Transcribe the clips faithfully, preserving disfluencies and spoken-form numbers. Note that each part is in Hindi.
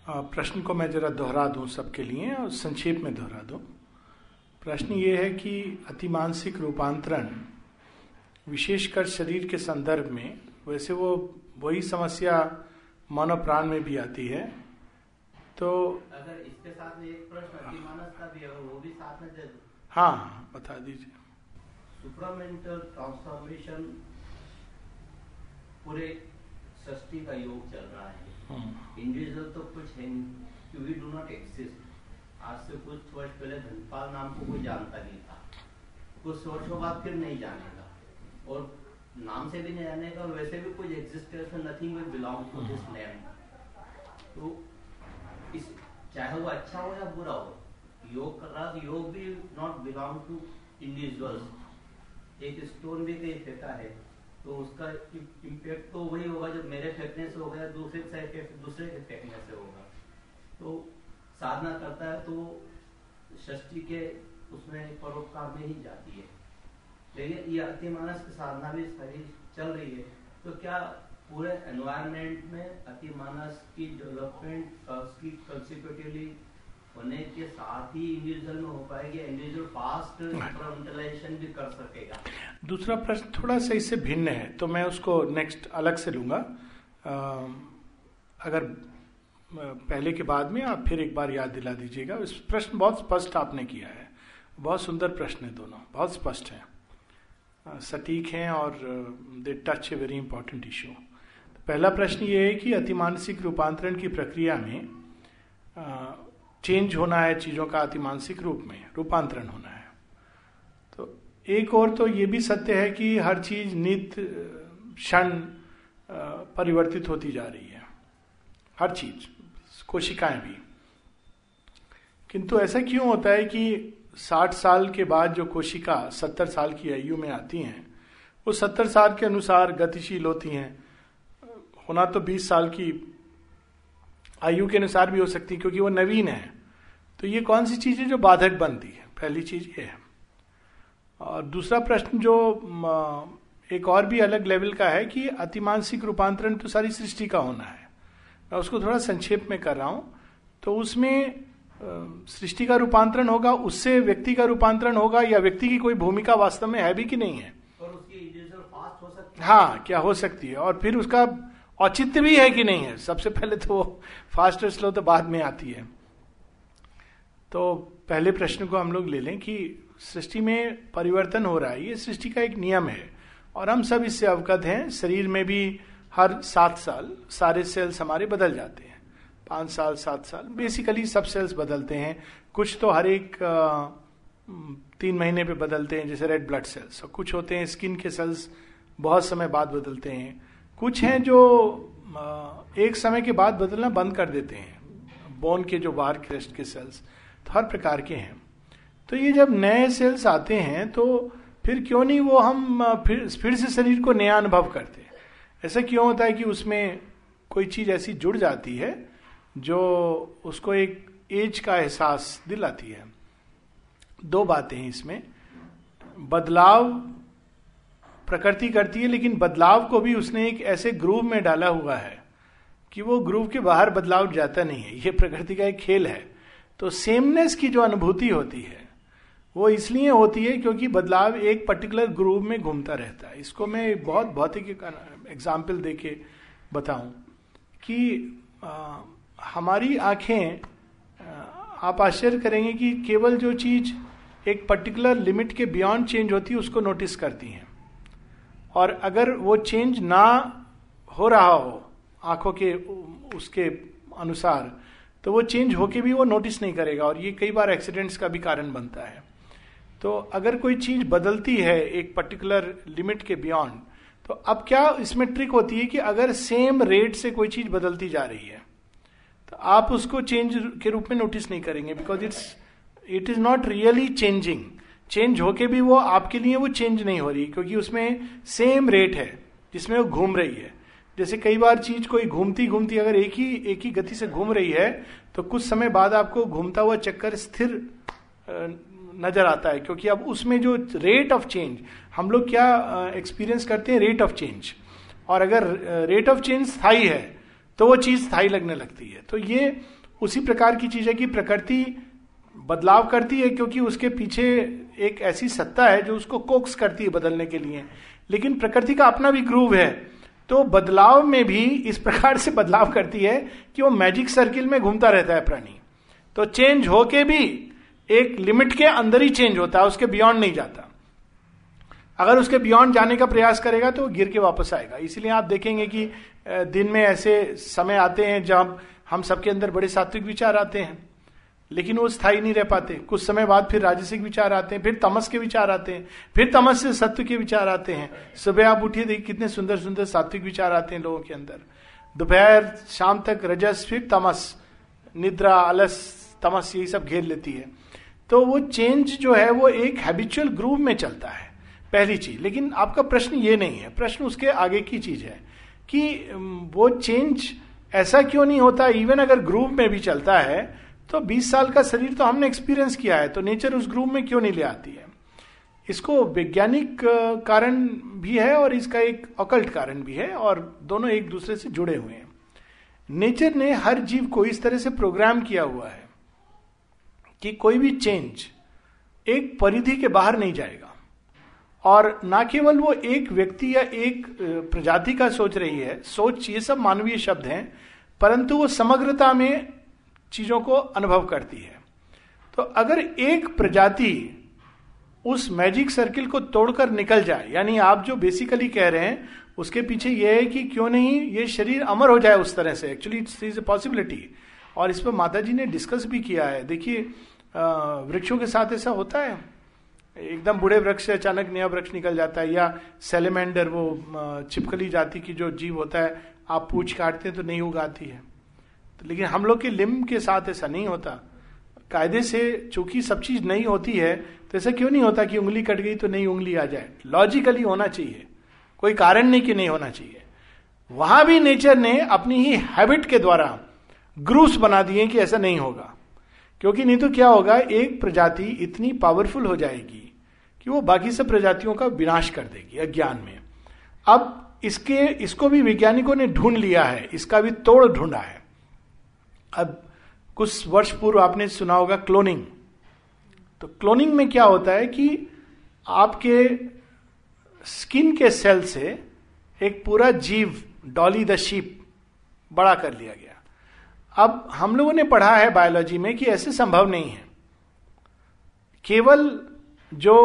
आ, प्रश्न को मैं जरा दोहरा दूं सबके लिए और संक्षेप में दोहरा दूं। प्रश्न ये है कि अतिमानसिक रूपांतरण विशेषकर शरीर के संदर्भ में, वैसे वो वही समस्या मन और प्राण में भी आती है, तो अगर इसके साथ में एक प्रश्न अतिमानस का भी है वो भी साथ में दे दो। हाँ, बता दीजिए। सुप्रामेंटल ट्रांसफॉर्मेशन पूरे सृष्टि का योग चल रहा है। इंडिविजुअल तो कुछ है नहीं, वी डू नॉट एग्जिस्ट। आज से कुछ वर्ष पहले धनपाल नाम को कोई जानता नहीं था, कुछ वर्षों बाद फिर नहीं जानेगा, और नाम से भी नहीं जानेगा, और वैसे भी कुछ एग्जिस्टेंस में nothing will belong to this name. तो इस चाहे वो अच्छा हो या बुरा हो, योग कर रहा है, योग भी नॉट बिलोंग टू इंडिविजुअल्स। एक स्टोन भी कहीं फेंका है तो उसका इम्पैक्ट तो वही होगा जो मेरे फेंकने से होगा, दूसरे से दूसरे के फेंकने से होगा। तो साधना करता है तो सृष्टि के उसमें परोपकार में ही जाती है। लेकिन ये अतिमानस की साधना भी सही चल रही है, तो क्या पूरे एनवायरनमेंट में अतिमानस की डेवलपमेंट उसकी कंसिक्यूटिवली होने के साथ ही इंडिविजुअल में हो पाएगी, इंडिविजुअल फास्ट इंटरलेशन भी कर सकेगा? दूसरा प्रश्न थोड़ा सा इससे भिन्न है, तो मैं उसको नेक्स्ट अलग से लूंगा। अगर पहले के बाद में आप फिर एक बार याद दिला दीजिएगा। इस प्रश्न बहुत स्पष्ट आपने किया है, बहुत सुंदर प्रश्न है, दोनों बहुत स्पष्ट हैं, सटीक हैं और they touch a very important issue. पहला प्रश्न ये है कि अतिमानसिक रूपांतरण की प्रक्रिया में चेंज होना है चीजों का, अतिमानसिक रूप में रूपांतरण होना है। तो एक और तो ये भी सत्य है कि हर चीज नित्य क्षण परिवर्तित होती जा रही है, हर चीज, कोशिकाएं भी। किंतु ऐसा क्यों होता है कि साठ साल के बाद जो कोशिका सत्तर साल की आयु में आती हैं, वो सत्तर साल के अनुसार गतिशील होती हैं? होना तो बीस साल की आयु के अनुसार भी हो सकती है, क्योंकि वो नवीन है। तो ये कौन सी चीज है जो बाधक बनती है? पहली चीज ये है। और दूसरा प्रश्न जो एक और भी अलग लेवल का है कि अतिमानसिक रूपांतरण तो सारी सृष्टि का होना है। मैं उसको थोड़ा संक्षेप में कर रहा हूं। तो उसमें सृष्टि का रूपांतरण होगा, उससे व्यक्ति का रूपांतरण होगा, या व्यक्ति की कोई भूमिका वास्तव में है भी कि नहीं है? और उसकी इंडिविजुअल फास्ट हो सकती है? हाँ, क्या हो सकती है, और फिर उसका औचित्य भी है कि नहीं है। सबसे पहले तो फास्ट और स्लो तो बाद में आती है। तो पहले प्रश्न को हम लोग ले लें कि सृष्टि में परिवर्तन हो रहा है, ये सृष्टि का एक नियम है और हम सब इससे अवगत हैं। शरीर में भी हर सात साल सारे सेल्स हमारे बदल जाते हैं, पांच साल सात साल बेसिकली सब सेल्स बदलते हैं। कुछ तो हर एक तीन महीने पे बदलते हैं, जैसे रेड ब्लड सेल्स, और कुछ होते हैं स्किन के सेल्स बहुत समय बाद बदलते हैं। कुछ हैं जो एक समय के बाद बदलना बंद कर देते हैं, बोन के जो बाहर क्रेस्ट के सेल्स, तो हर प्रकार के हैं। तो ये जब नए सेल्स आते हैं तो फिर क्यों नहीं वो हम फिर फिर से शरीर को नया अनुभव करते हैं? ऐसा क्यों होता है कि उसमें कोई चीज ऐसी जुड़ जाती है जो उसको एक एज का एहसास दिलाती है? दो बातें हैं इसमें। बदलाव प्रकृति करती है, लेकिन बदलाव को भी उसने एक ऐसे ग्रूव में डाला हुआ है कि वो ग्रूव के बाहर बदलाव जाता नहीं है। ये प्रकृति का एक खेल है। तो सेमनेस की जो अनुभूति होती है वो इसलिए होती है क्योंकि बदलाव एक पर्टिकुलर ग्रूव में घूमता रहता है। इसको मैं बहुत भौतिक एग्जाम्पल देके बताऊं कि आ, हमारी आंखें, आप आश्चर्य करेंगे कि केवल जो चीज एक पर्टिकुलर लिमिट के बियॉन्ड चेंज होती है उसको नोटिस करती हैं, और अगर वो चेंज ना हो रहा हो आंखों के उसके अनुसार तो वो चेंज होके भी वो नोटिस नहीं करेगा, और ये कई बार एक्सीडेंट्स का भी कारण बनता है। तो अगर कोई चीज बदलती है एक पर्टिकुलर लिमिट के बियॉन्ड, तो अब क्या इसमें ट्रिक होती है कि अगर सेम रेट से कोई चीज बदलती जा रही है तो आप उसको चेंज के रूप में नोटिस नहीं करेंगे, because it's it is not really changing. Change होके भी वो आपके लिए वो चेंज नहीं हो रही, क्योंकि उसमें सेम रेट है जिसमें वो घूम रही है। जैसे कई बार चीज कोई घूमती घूमती अगर एक ही एक ही गति से घूम रही है तो कुछ समय बाद आपको घूमता हुआ चक्कर स्थिर नजर आता है, क्योंकि अब उसमें जो रेट ऑफ चेंज, हम लोग क्या एक्सपीरियंस करते हैं, रेट ऑफ चेंज। और अगर रेट ऑफ चेंज स्थायी है तो वो चीज स्थायी लगने लगती है। तो ये उसी प्रकार की चीज है कि प्रकृति बदलाव करती है क्योंकि उसके पीछे एक ऐसी सत्ता है जो उसको कोक्स करती है बदलने के लिए, लेकिन प्रकृति का अपना भी ग्रूव है। तो बदलाव में भी इस प्रकार से बदलाव करती है कि वो मैजिक सर्किल में घूमता रहता है प्राणी। तो चेंज होके भी एक लिमिट के अंदर ही चेंज होता है, उसके बियॉन्ड नहीं जाता। अगर उसके बियॉन्ड जाने का प्रयास करेगा तो गिर के वापस आएगा। इसलिए आप देखेंगे कि दिन में ऐसे समय आते हैं जब हम सबके अंदर बड़े सात्विक विचार आते हैं, लेकिन वो स्थायी नहीं रह पाते। कुछ समय बाद फिर राजसिक विचार आते हैं, फिर तमस के विचार आते हैं, फिर तमस से सत्व के विचार आते हैं। सुबह आप उठिए, देखिए कितने सुंदर सुंदर सात्विक विचार आते हैं लोगों के अंदर। दोपहर शाम तक रजस, फिर तमस, निद्रा, आलस, तमस, यही सब घेर लेती है। तो वो चेंज जो है वो एक हैबिचुअल ग्रूव में चलता है, पहली चीज। लेकिन आपका प्रश्न ये नहीं है, प्रश्न उसके आगे की चीज है कि वो चेंज ऐसा क्यों नहीं होता। इवन अगर ग्रूव में भी चलता है तो बीस साल का शरीर तो हमने एक्सपीरियंस किया है, तो नेचर उस ग्रूव में क्यों नहीं ले आती है। इसको वैज्ञानिक कारण भी है और इसका एक ऑकल्ट कारण भी है, और दोनों एक दूसरे से जुड़े हुए हैं। नेचर ने हर जीव को इस तरह से प्रोग्राम किया हुआ है कि कोई भी चेंज एक परिधि के बाहर नहीं जाएगा। और ना केवल वो एक व्यक्ति या एक प्रजाति का सोच रही है, सोच ये सब मानवीय शब्द हैं, परंतु वो समग्रता में चीजों को अनुभव करती है। तो अगर एक प्रजाति उस मैजिक सर्किल को तोड़कर निकल जाए, यानी आप जो बेसिकली कह रहे हैं उसके पीछे यह है कि क्यों नहीं ये शरीर अमर हो जाए उस तरह से। Actually it's is a possibility, और इस पर माता जी ने डिस्कस भी किया है। देखिए वृक्षों के साथ ऐसा होता है, एकदम बूढ़े वृक्ष से अचानक नया वृक्ष निकल जाता है, या सेलेमेंडर, वो छिपकली जाति की जो जीव होता है, आप पूंछ काटते हैं तो नहीं उगाती है। तो लेकिन हम लोग के लिम्ब के साथ ऐसा नहीं होता। कायदे से चूंकि सब चीज नहीं होती है, तो ऐसा क्यों नहीं होता कि उंगली कट गई तो नई उंगली आ जाए। लॉजिकली होना चाहिए, कोई कारण नहीं कि नहीं होना चाहिए। वहां भी नेचर ने अपनी ही हैबिट के द्वारा ग्रूव्स बना दिए कि ऐसा नहीं होगा, क्योंकि नहीं तो क्या होगा, एक प्रजाति इतनी पावरफुल हो जाएगी कि वो बाकी सब प्रजातियों का विनाश कर देगी अज्ञान में। अब इसके इसको भी वैज्ञानिकों ने ढूंढ लिया है, इसका भी तोड़ ढूंढा है। अब कुछ वर्ष पूर्व आपने सुना होगा क्लोनिंग। तो क्लोनिंग में क्या होता है कि आपके स्किन के सेल से एक पूरा जीव, डॉली द शीप, बड़ा कर लिया गया। अब हम लोगों ने पढ़ा है बायोलॉजी में कि ऐसे संभव नहीं है। केवल जो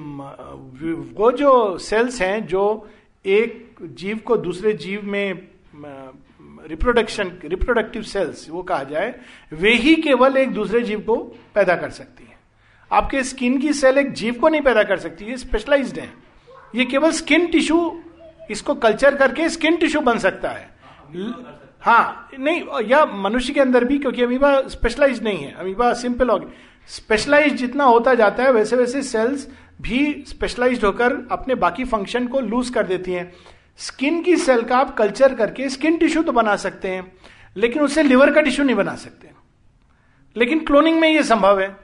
वो जो सेल्स हैं जो एक जीव को दूसरे जीव में रिप्रोडक्शन, रिप्रोडक्टिव सेल्स वो कहा जाए, वे ही केवल एक दूसरे जीव को पैदा कर सकती है। आपके स्किन की सेल एक जीव को नहीं पैदा कर सकती, ये स्पेशलाइज्ड है। ये केवल स्किन टिश्यू, इसको कल्चर करके स्किन टिश्यू बन सकता है। हाँ, नहीं, या मनुष्य के अंदर भी, क्योंकि अमीबा स्पेशलाइज्ड नहीं है, अमीबा सिंपल हो गया। स्पेशलाइज्ड जितना होता जाता है वैसे वैसे सेल्स भी स्पेशलाइज्ड होकर अपने बाकी फंक्शन को लूज कर देती हैं। स्किन की सेल का आप कल्चर करके स्किन टिश्यू तो बना सकते हैं, लेकिन उससे लिवर का टिश्यू नहीं बना सकते। लेकिन क्लोनिंग में यह संभव है।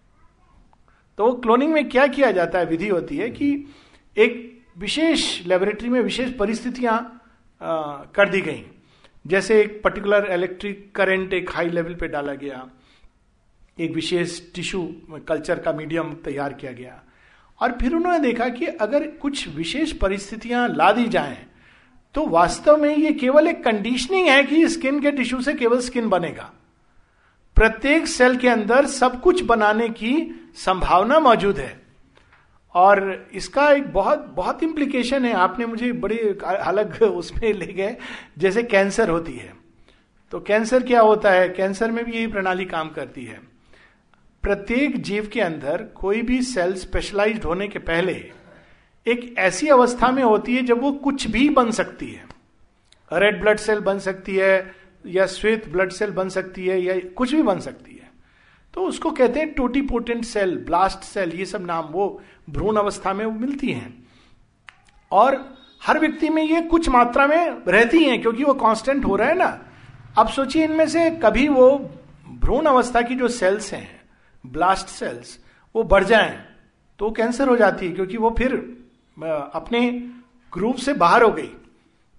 तो क्लोनिंग में क्या किया जाता है, विधि होती है कि एक विशेष लेबोरेटरी में विशेष परिस्थितियां कर दी गई। जैसे एक पर्टिकुलर इलेक्ट्रिक करंट एक हाई लेवल पे डाला गया, एक विशेष टिश्यू कल्चर का मीडियम तैयार किया गया, और फिर उन्होंने देखा कि अगर कुछ विशेष परिस्थितियां ला दी जाएं तो वास्तव में ये केवल एक कंडीशनिंग है कि स्किन के टिश्यू से केवल स्किन बनेगा। प्रत्येक सेल के अंदर सब कुछ बनाने की संभावना मौजूद है। और इसका एक बहुत बहुत इंप्लीकेशन है। आपने मुझे बड़े अलग उसमें ले गए, जैसे कैंसर होती है। तो कैंसर क्या होता है, कैंसर में भी यही प्रणाली काम करती है। प्रत्येक जीव के अंदर कोई भी सेल स्पेशलाइज्ड होने के पहले एक ऐसी अवस्था में होती है जब वो कुछ भी बन सकती है। रेड ब्लड सेल बन सकती है, या श्वेत ब्लड सेल बन सकती है, या कुछ भी बन सकती है। तो उसको कहते हैं टोटीपोटेंट सेल, ब्लास्ट सेल, ये सब नाम वो भ्रूण अवस्था में वो मिलती हैं। और हर व्यक्ति में ये कुछ मात्रा में रहती हैं, क्योंकि वो कांस्टेंट हो रहा है ना। अब सोचिए, इनमें से कभी वो भ्रूण अवस्था की जो सेल्स हैं, ब्लास्ट सेल्स, वो बढ़ जाएं तो कैंसर हो जाती है, क्योंकि वो फिर अपने ग्रुप से बाहर हो गई।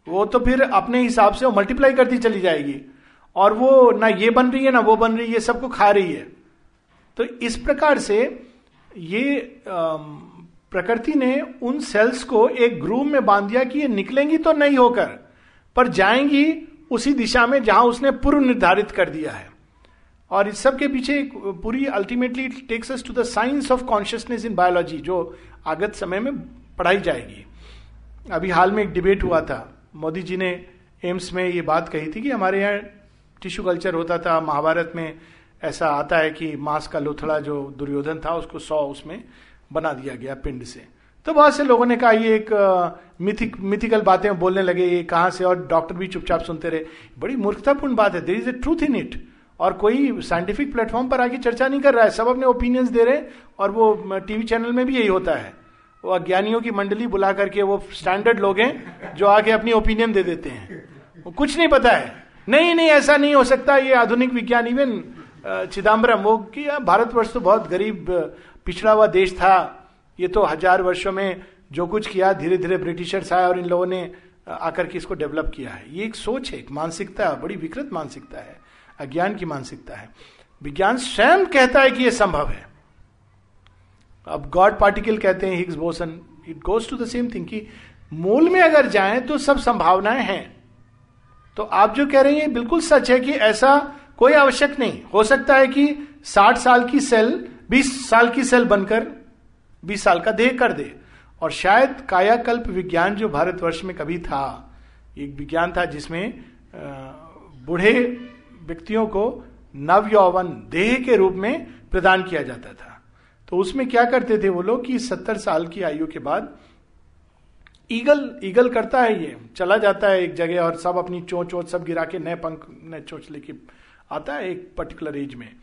वो तो फिर अपने हिसाब से वो मल्टीप्लाई करती चली जाएगी, और वो ना ये बन रही है ना वो बन रही है, सबको खा रही है। तो इस प्रकार से ये प्रकृति ने उन सेल्स को एक ग्रूव में बांध दिया कि ये निकलेंगी तो नहीं होकर, पर जाएंगी उसी दिशा में जहां उसने पूर्व निर्धारित कर दिया है। और इस सब के पीछे एक पूरी ultimately takes us to the science of consciousness in biology, जो आगत समय में पढ़ाई जाएगी। अभी हाल में एक डिबेट हुआ था, मोदी जी ने एम्स में ये बात कही थी कि हमारे यहाँ टिश्यू कल्चर होता था, महाभारत में ऐसा आता है कि मांस का लोथड़ा जो दुर्योधन था उसको सौ उसमें बना दिया गया पिंड से। तो बहुत से लोगों ने कहा ये एक मिथिक मिथिकल बातें बोलने लगे, ये कहाँ से, और डॉक्टर भी चुपचाप सुनते रहे। बड़ी मूर्खतापूर्ण बात है, there is a truth in it. और कोई साइंटिफिक प्लेटफॉर्म पर आके चर्चा नहीं कर रहा है, सब अपने ओपिनियंस दे रहे हैं। और वो टीवी चैनल में भी यही होता है, वो अज्ञानियों की मंडली बुला करके, वो स्टैंडर्ड लोग हैं जो आके अपनी ओपिनियन दे देते हैं, वो कुछ नहीं पता है। नहीं नहीं ऐसा नहीं हो सकता, ये आधुनिक विज्ञान, इवन चिदम्बरम वो कि भारतवर्ष तो बहुत गरीब पिछड़ा हुआ देश था, ये तो हजार वर्षों में जो कुछ किया धीरे धीरे ब्रिटिशर्स आए और इन लोगों ने आकर के इसको डेवलप किया है। ये एक सोच है, एक मानसिकता, बड़ी विकृत मानसिकता है, अज्ञान की मानसिकता है। विज्ञान स्वयं कहता है कि यह संभव है। अब गॉड पार्टिकल कहते हैं, Higgs boson, it goes to the same thing कि मूल में अगर जाएं तो सब संभावनाएं हैं। तो आप जो कह रहे हैं बिल्कुल सच है कि ऐसा कोई आवश्यक नहीं। हो सकता है कि साठ साल की सेल बीस साल की सेल बनकर बीस साल का देह कर दे। और शायद कायाकल्प विज्ञान जो भारतवर्ष में कभी था, एक विज्ञान था जिसमें बूढ़े व्यक्तियों को नव यौवन देह के रूप में प्रदान किया जाता था। तो उसमें क्या करते थे वो लोग कि सत्तर साल की आयु के बाद ईगल ईगल करता है, ये चला जाता है एक जगह और सब अपनी चोंच वोच सब गिरा के नए पंख नए चोंच लेके आता है एक पर्टिकुलर एज में।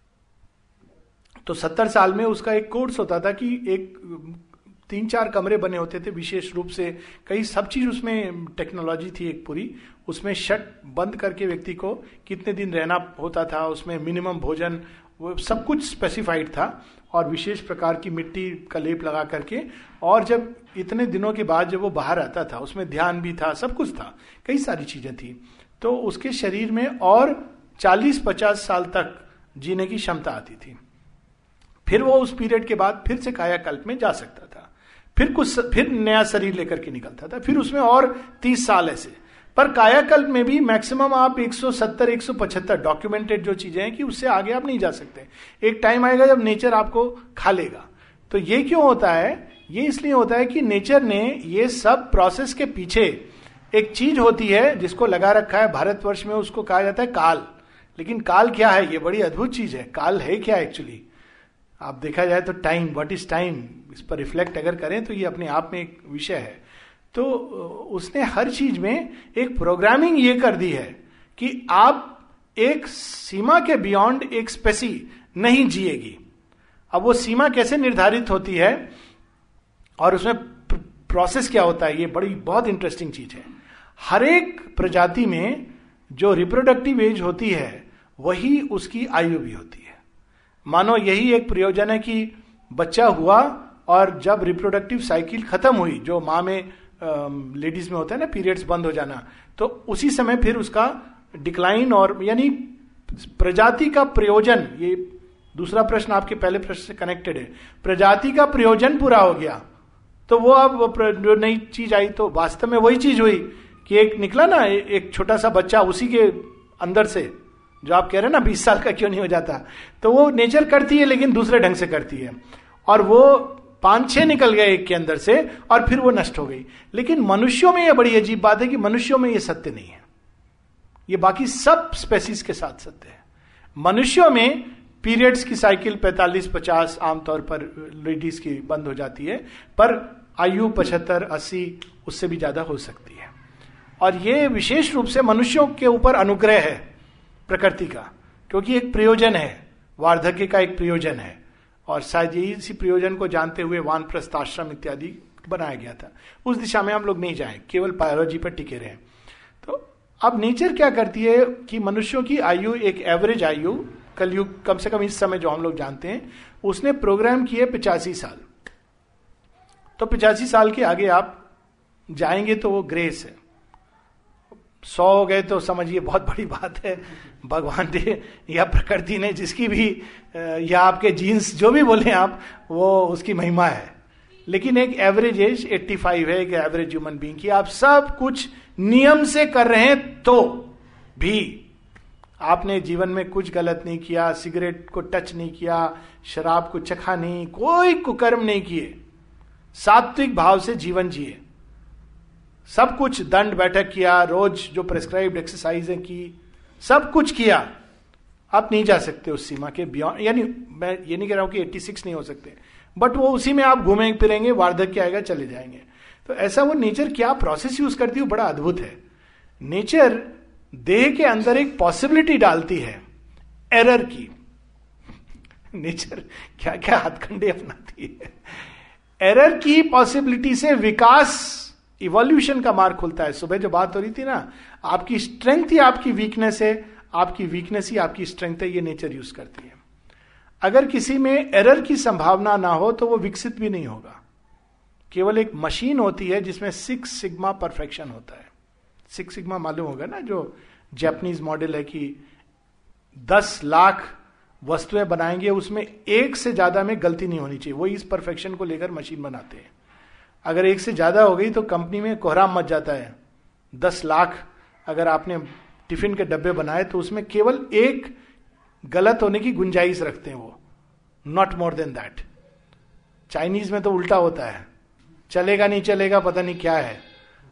तो सत्तर साल में उसका एक कोर्स होता था कि एक तीन चार कमरे बने होते थे विशेष रूप से, कई सब चीज उसमें टेक्नोलॉजी थी एक पूरी, उसमें शट बंद करके व्यक्ति को कितने दिन रहना होता था, उसमें मिनिमम भोजन, वो सब कुछ स्पेसिफाइड था, और विशेष प्रकार की मिट्टी का लेप लगा करके। और जब इतने दिनों के बाद जब वो बाहर आता था उसमें ध्यान भी था, सब कुछ था, कई सारी चीजें थी। तो उसके शरीर में और चालीस पचास साल तक जीने की क्षमता आती थी। फिर वो उस पीरियड के बाद फिर से कायाकल्प में जा सकता था, फिर कुछ फिर नया शरीर लेकर के निकलता था, फिर उसमें और तीस साल ऐसे। पर कायाकल्प में भी मैक्सिमम आप एक सौ सत्तर एक सौ पचहत्तर डॉक्यूमेंटेड जो चीजें हैं कि उससे आगे आप नहीं जा सकते। एक टाइम आएगा जब नेचर आपको खा लेगा। तो ये क्यों होता है? ये इसलिए होता है कि नेचर ने ये सब प्रोसेस के पीछे एक चीज होती है जिसको लगा रखा है भारतवर्ष में, उसको कहा जाता है काल। लेकिन काल क्या है? ये बड़ी अद्भुत चीज है। काल है क्या एक्चुअली? आप देखा जाए तो टाइम, व्हाट इज टाइम, इस पर रिफ्लेक्ट अगर करें तो ये अपने आप में एक विषय है। तो उसने हर चीज में एक प्रोग्रामिंग ये कर दी है कि आप एक सीमा के बियॉन्ड एक स्पेसी नहीं जिएगी। अब वो सीमा कैसे निर्धारित होती है और उसमें प्रोसेस क्या होता है, ये बड़ी बहुत इंटरेस्टिंग चीज है। हर एक प्रजाति में जो रिप्रोडक्टिव एज होती है वही उसकी आयु भी होती है। मानो यही एक प्रयोजन है कि बच्चा हुआ और जब रिप्रोडक्टिव साइकिल खत्म हुई, जो माँ में लेडीज में होता है ना पीरियड्स बंद हो जाना, तो उसी समय फिर उसका डिक्लाइन, और यानी प्रजाति का प्रयोजन, ये दूसरा प्रश्न आपके पहले प्रश्न से कनेक्टेड है, प्रजाति का प्रयोजन पूरा हो गया। तो वो अब जो नई चीज आई तो वास्तव में वही चीज हुई कि एक निकला ना एक छोटा सा बच्चा उसी के अंदर से, जो आप कह रहे हैं ना बीस साल का क्यों नहीं हो जाता, तो वो नेचर करती है लेकिन दूसरे ढंग से करती है। और वो पांच छह निकल गए एक के अंदर से और फिर वो नष्ट हो गई। लेकिन मनुष्यों में यह बड़ी अजीब बात है कि मनुष्यों में यह सत्य नहीं है। ये बाकी सब स्पेसीज के साथ सत्य है। मनुष्यों में पीरियड्स की साइकिल पैंतालीस पचास आमतौर पर लेडीज की बंद हो जाती है, पर आयु पचहत्तर अस्सी उससे भी ज्यादा हो सकती है। और ये विशेष रूप से मनुष्यों के ऊपर अनुग्रह है प्रकृति का, क्योंकि एक प्रयोजन है, वार्धक्य का एक प्रयोजन है। और शायद यही इसी प्रयोजन को जानते हुए वानप्रस्थ आश्रम इत्यादि बनाया गया था। उस दिशा में हम लोग नहीं जाएं, केवल बायोलॉजी पर टिके रहें। तो अब नेचर क्या करती है कि मनुष्यों की आयु, एक एवरेज आयु कलयुग, कम से कम इस समय जो हम लोग जानते हैं, उसने प्रोग्राम किए पिचासी साल। तो पिचासी साल के आगे आप जाएंगे तो वो ग्रेस है, सौ हो गए तो समझिए बहुत बड़ी बात है, भगवान ने या प्रकृति ने जिसकी भी, या आपके जीन्स जो भी बोले आप, वो उसकी महिमा है। लेकिन एक एवरेज एज पचासी है, एक एवरेज ह्यूमन बीइंग की। आप सब कुछ नियम से कर रहे हैं तो भी आपने जीवन में कुछ गलत नहीं किया, सिगरेट को टच नहीं किया, शराब को चखा नहीं, कोई कुकर्म नहीं किए, सात्विक भाव से जीवन जिए, सब कुछ दंड बैठक किया, रोज जो प्रेस्क्राइब्ड एक्सरसाइजें की, सब कुछ किया, आप नहीं जा सकते उस सीमा के बियॉन्ड। यानी मैं ये नहीं कह रहा हूं कि छियासी नहीं हो सकते, बट वो उसी में आप घूमेंगे फिरेंगे, वार्धक्य आएगा, चले जाएंगे। तो ऐसा वो नेचर क्या प्रोसेस यूज करती है, बड़ा अद्भुत है। नेचर देह के अंदर एक पॉसिबिलिटी डालती है एरर की। नेचर क्या क्या हथकंडे अपनाती है। एरर की पॉसिबिलिटी से विकास, इवोल्यूशन का मार्ग खुलता है। सुबह जो बात हो रही थी ना, आपकी स्ट्रेंथ ही आपकी वीकनेस है, आपकी वीकनेस ही आपकी स्ट्रेंथ है, ये नेचर यूज करती है। अगर किसी में एरर की संभावना ना हो तो वो विकसित भी नहीं होगा। केवल एक मशीन होती है जिसमें सिक्स सिग्मा परफेक्शन होता है। सिक्स सिग्मा मालूम होगा ना, जो जापानीज मॉडल है कि दस लाख वस्तुएं बनाएंगे, उसमें एक से ज्यादा में गलती नहीं होनी चाहिए। वो इस परफेक्शन को लेकर मशीन बनाते हैं। अगर एक से ज्यादा हो गई तो कंपनी में कोहराम मच जाता है। दस लाख अगर आपने टिफिन के डब्बे बनाए तो उसमें केवल एक गलत होने की गुंजाइश रखते हैं वो, not more than that. Chinese में तो उल्टा होता है, चलेगा नहीं चलेगा पता नहीं क्या है।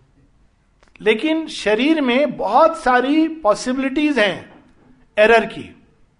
लेकिन शरीर में बहुत सारी पॉसिबिलिटीज हैं एरर की।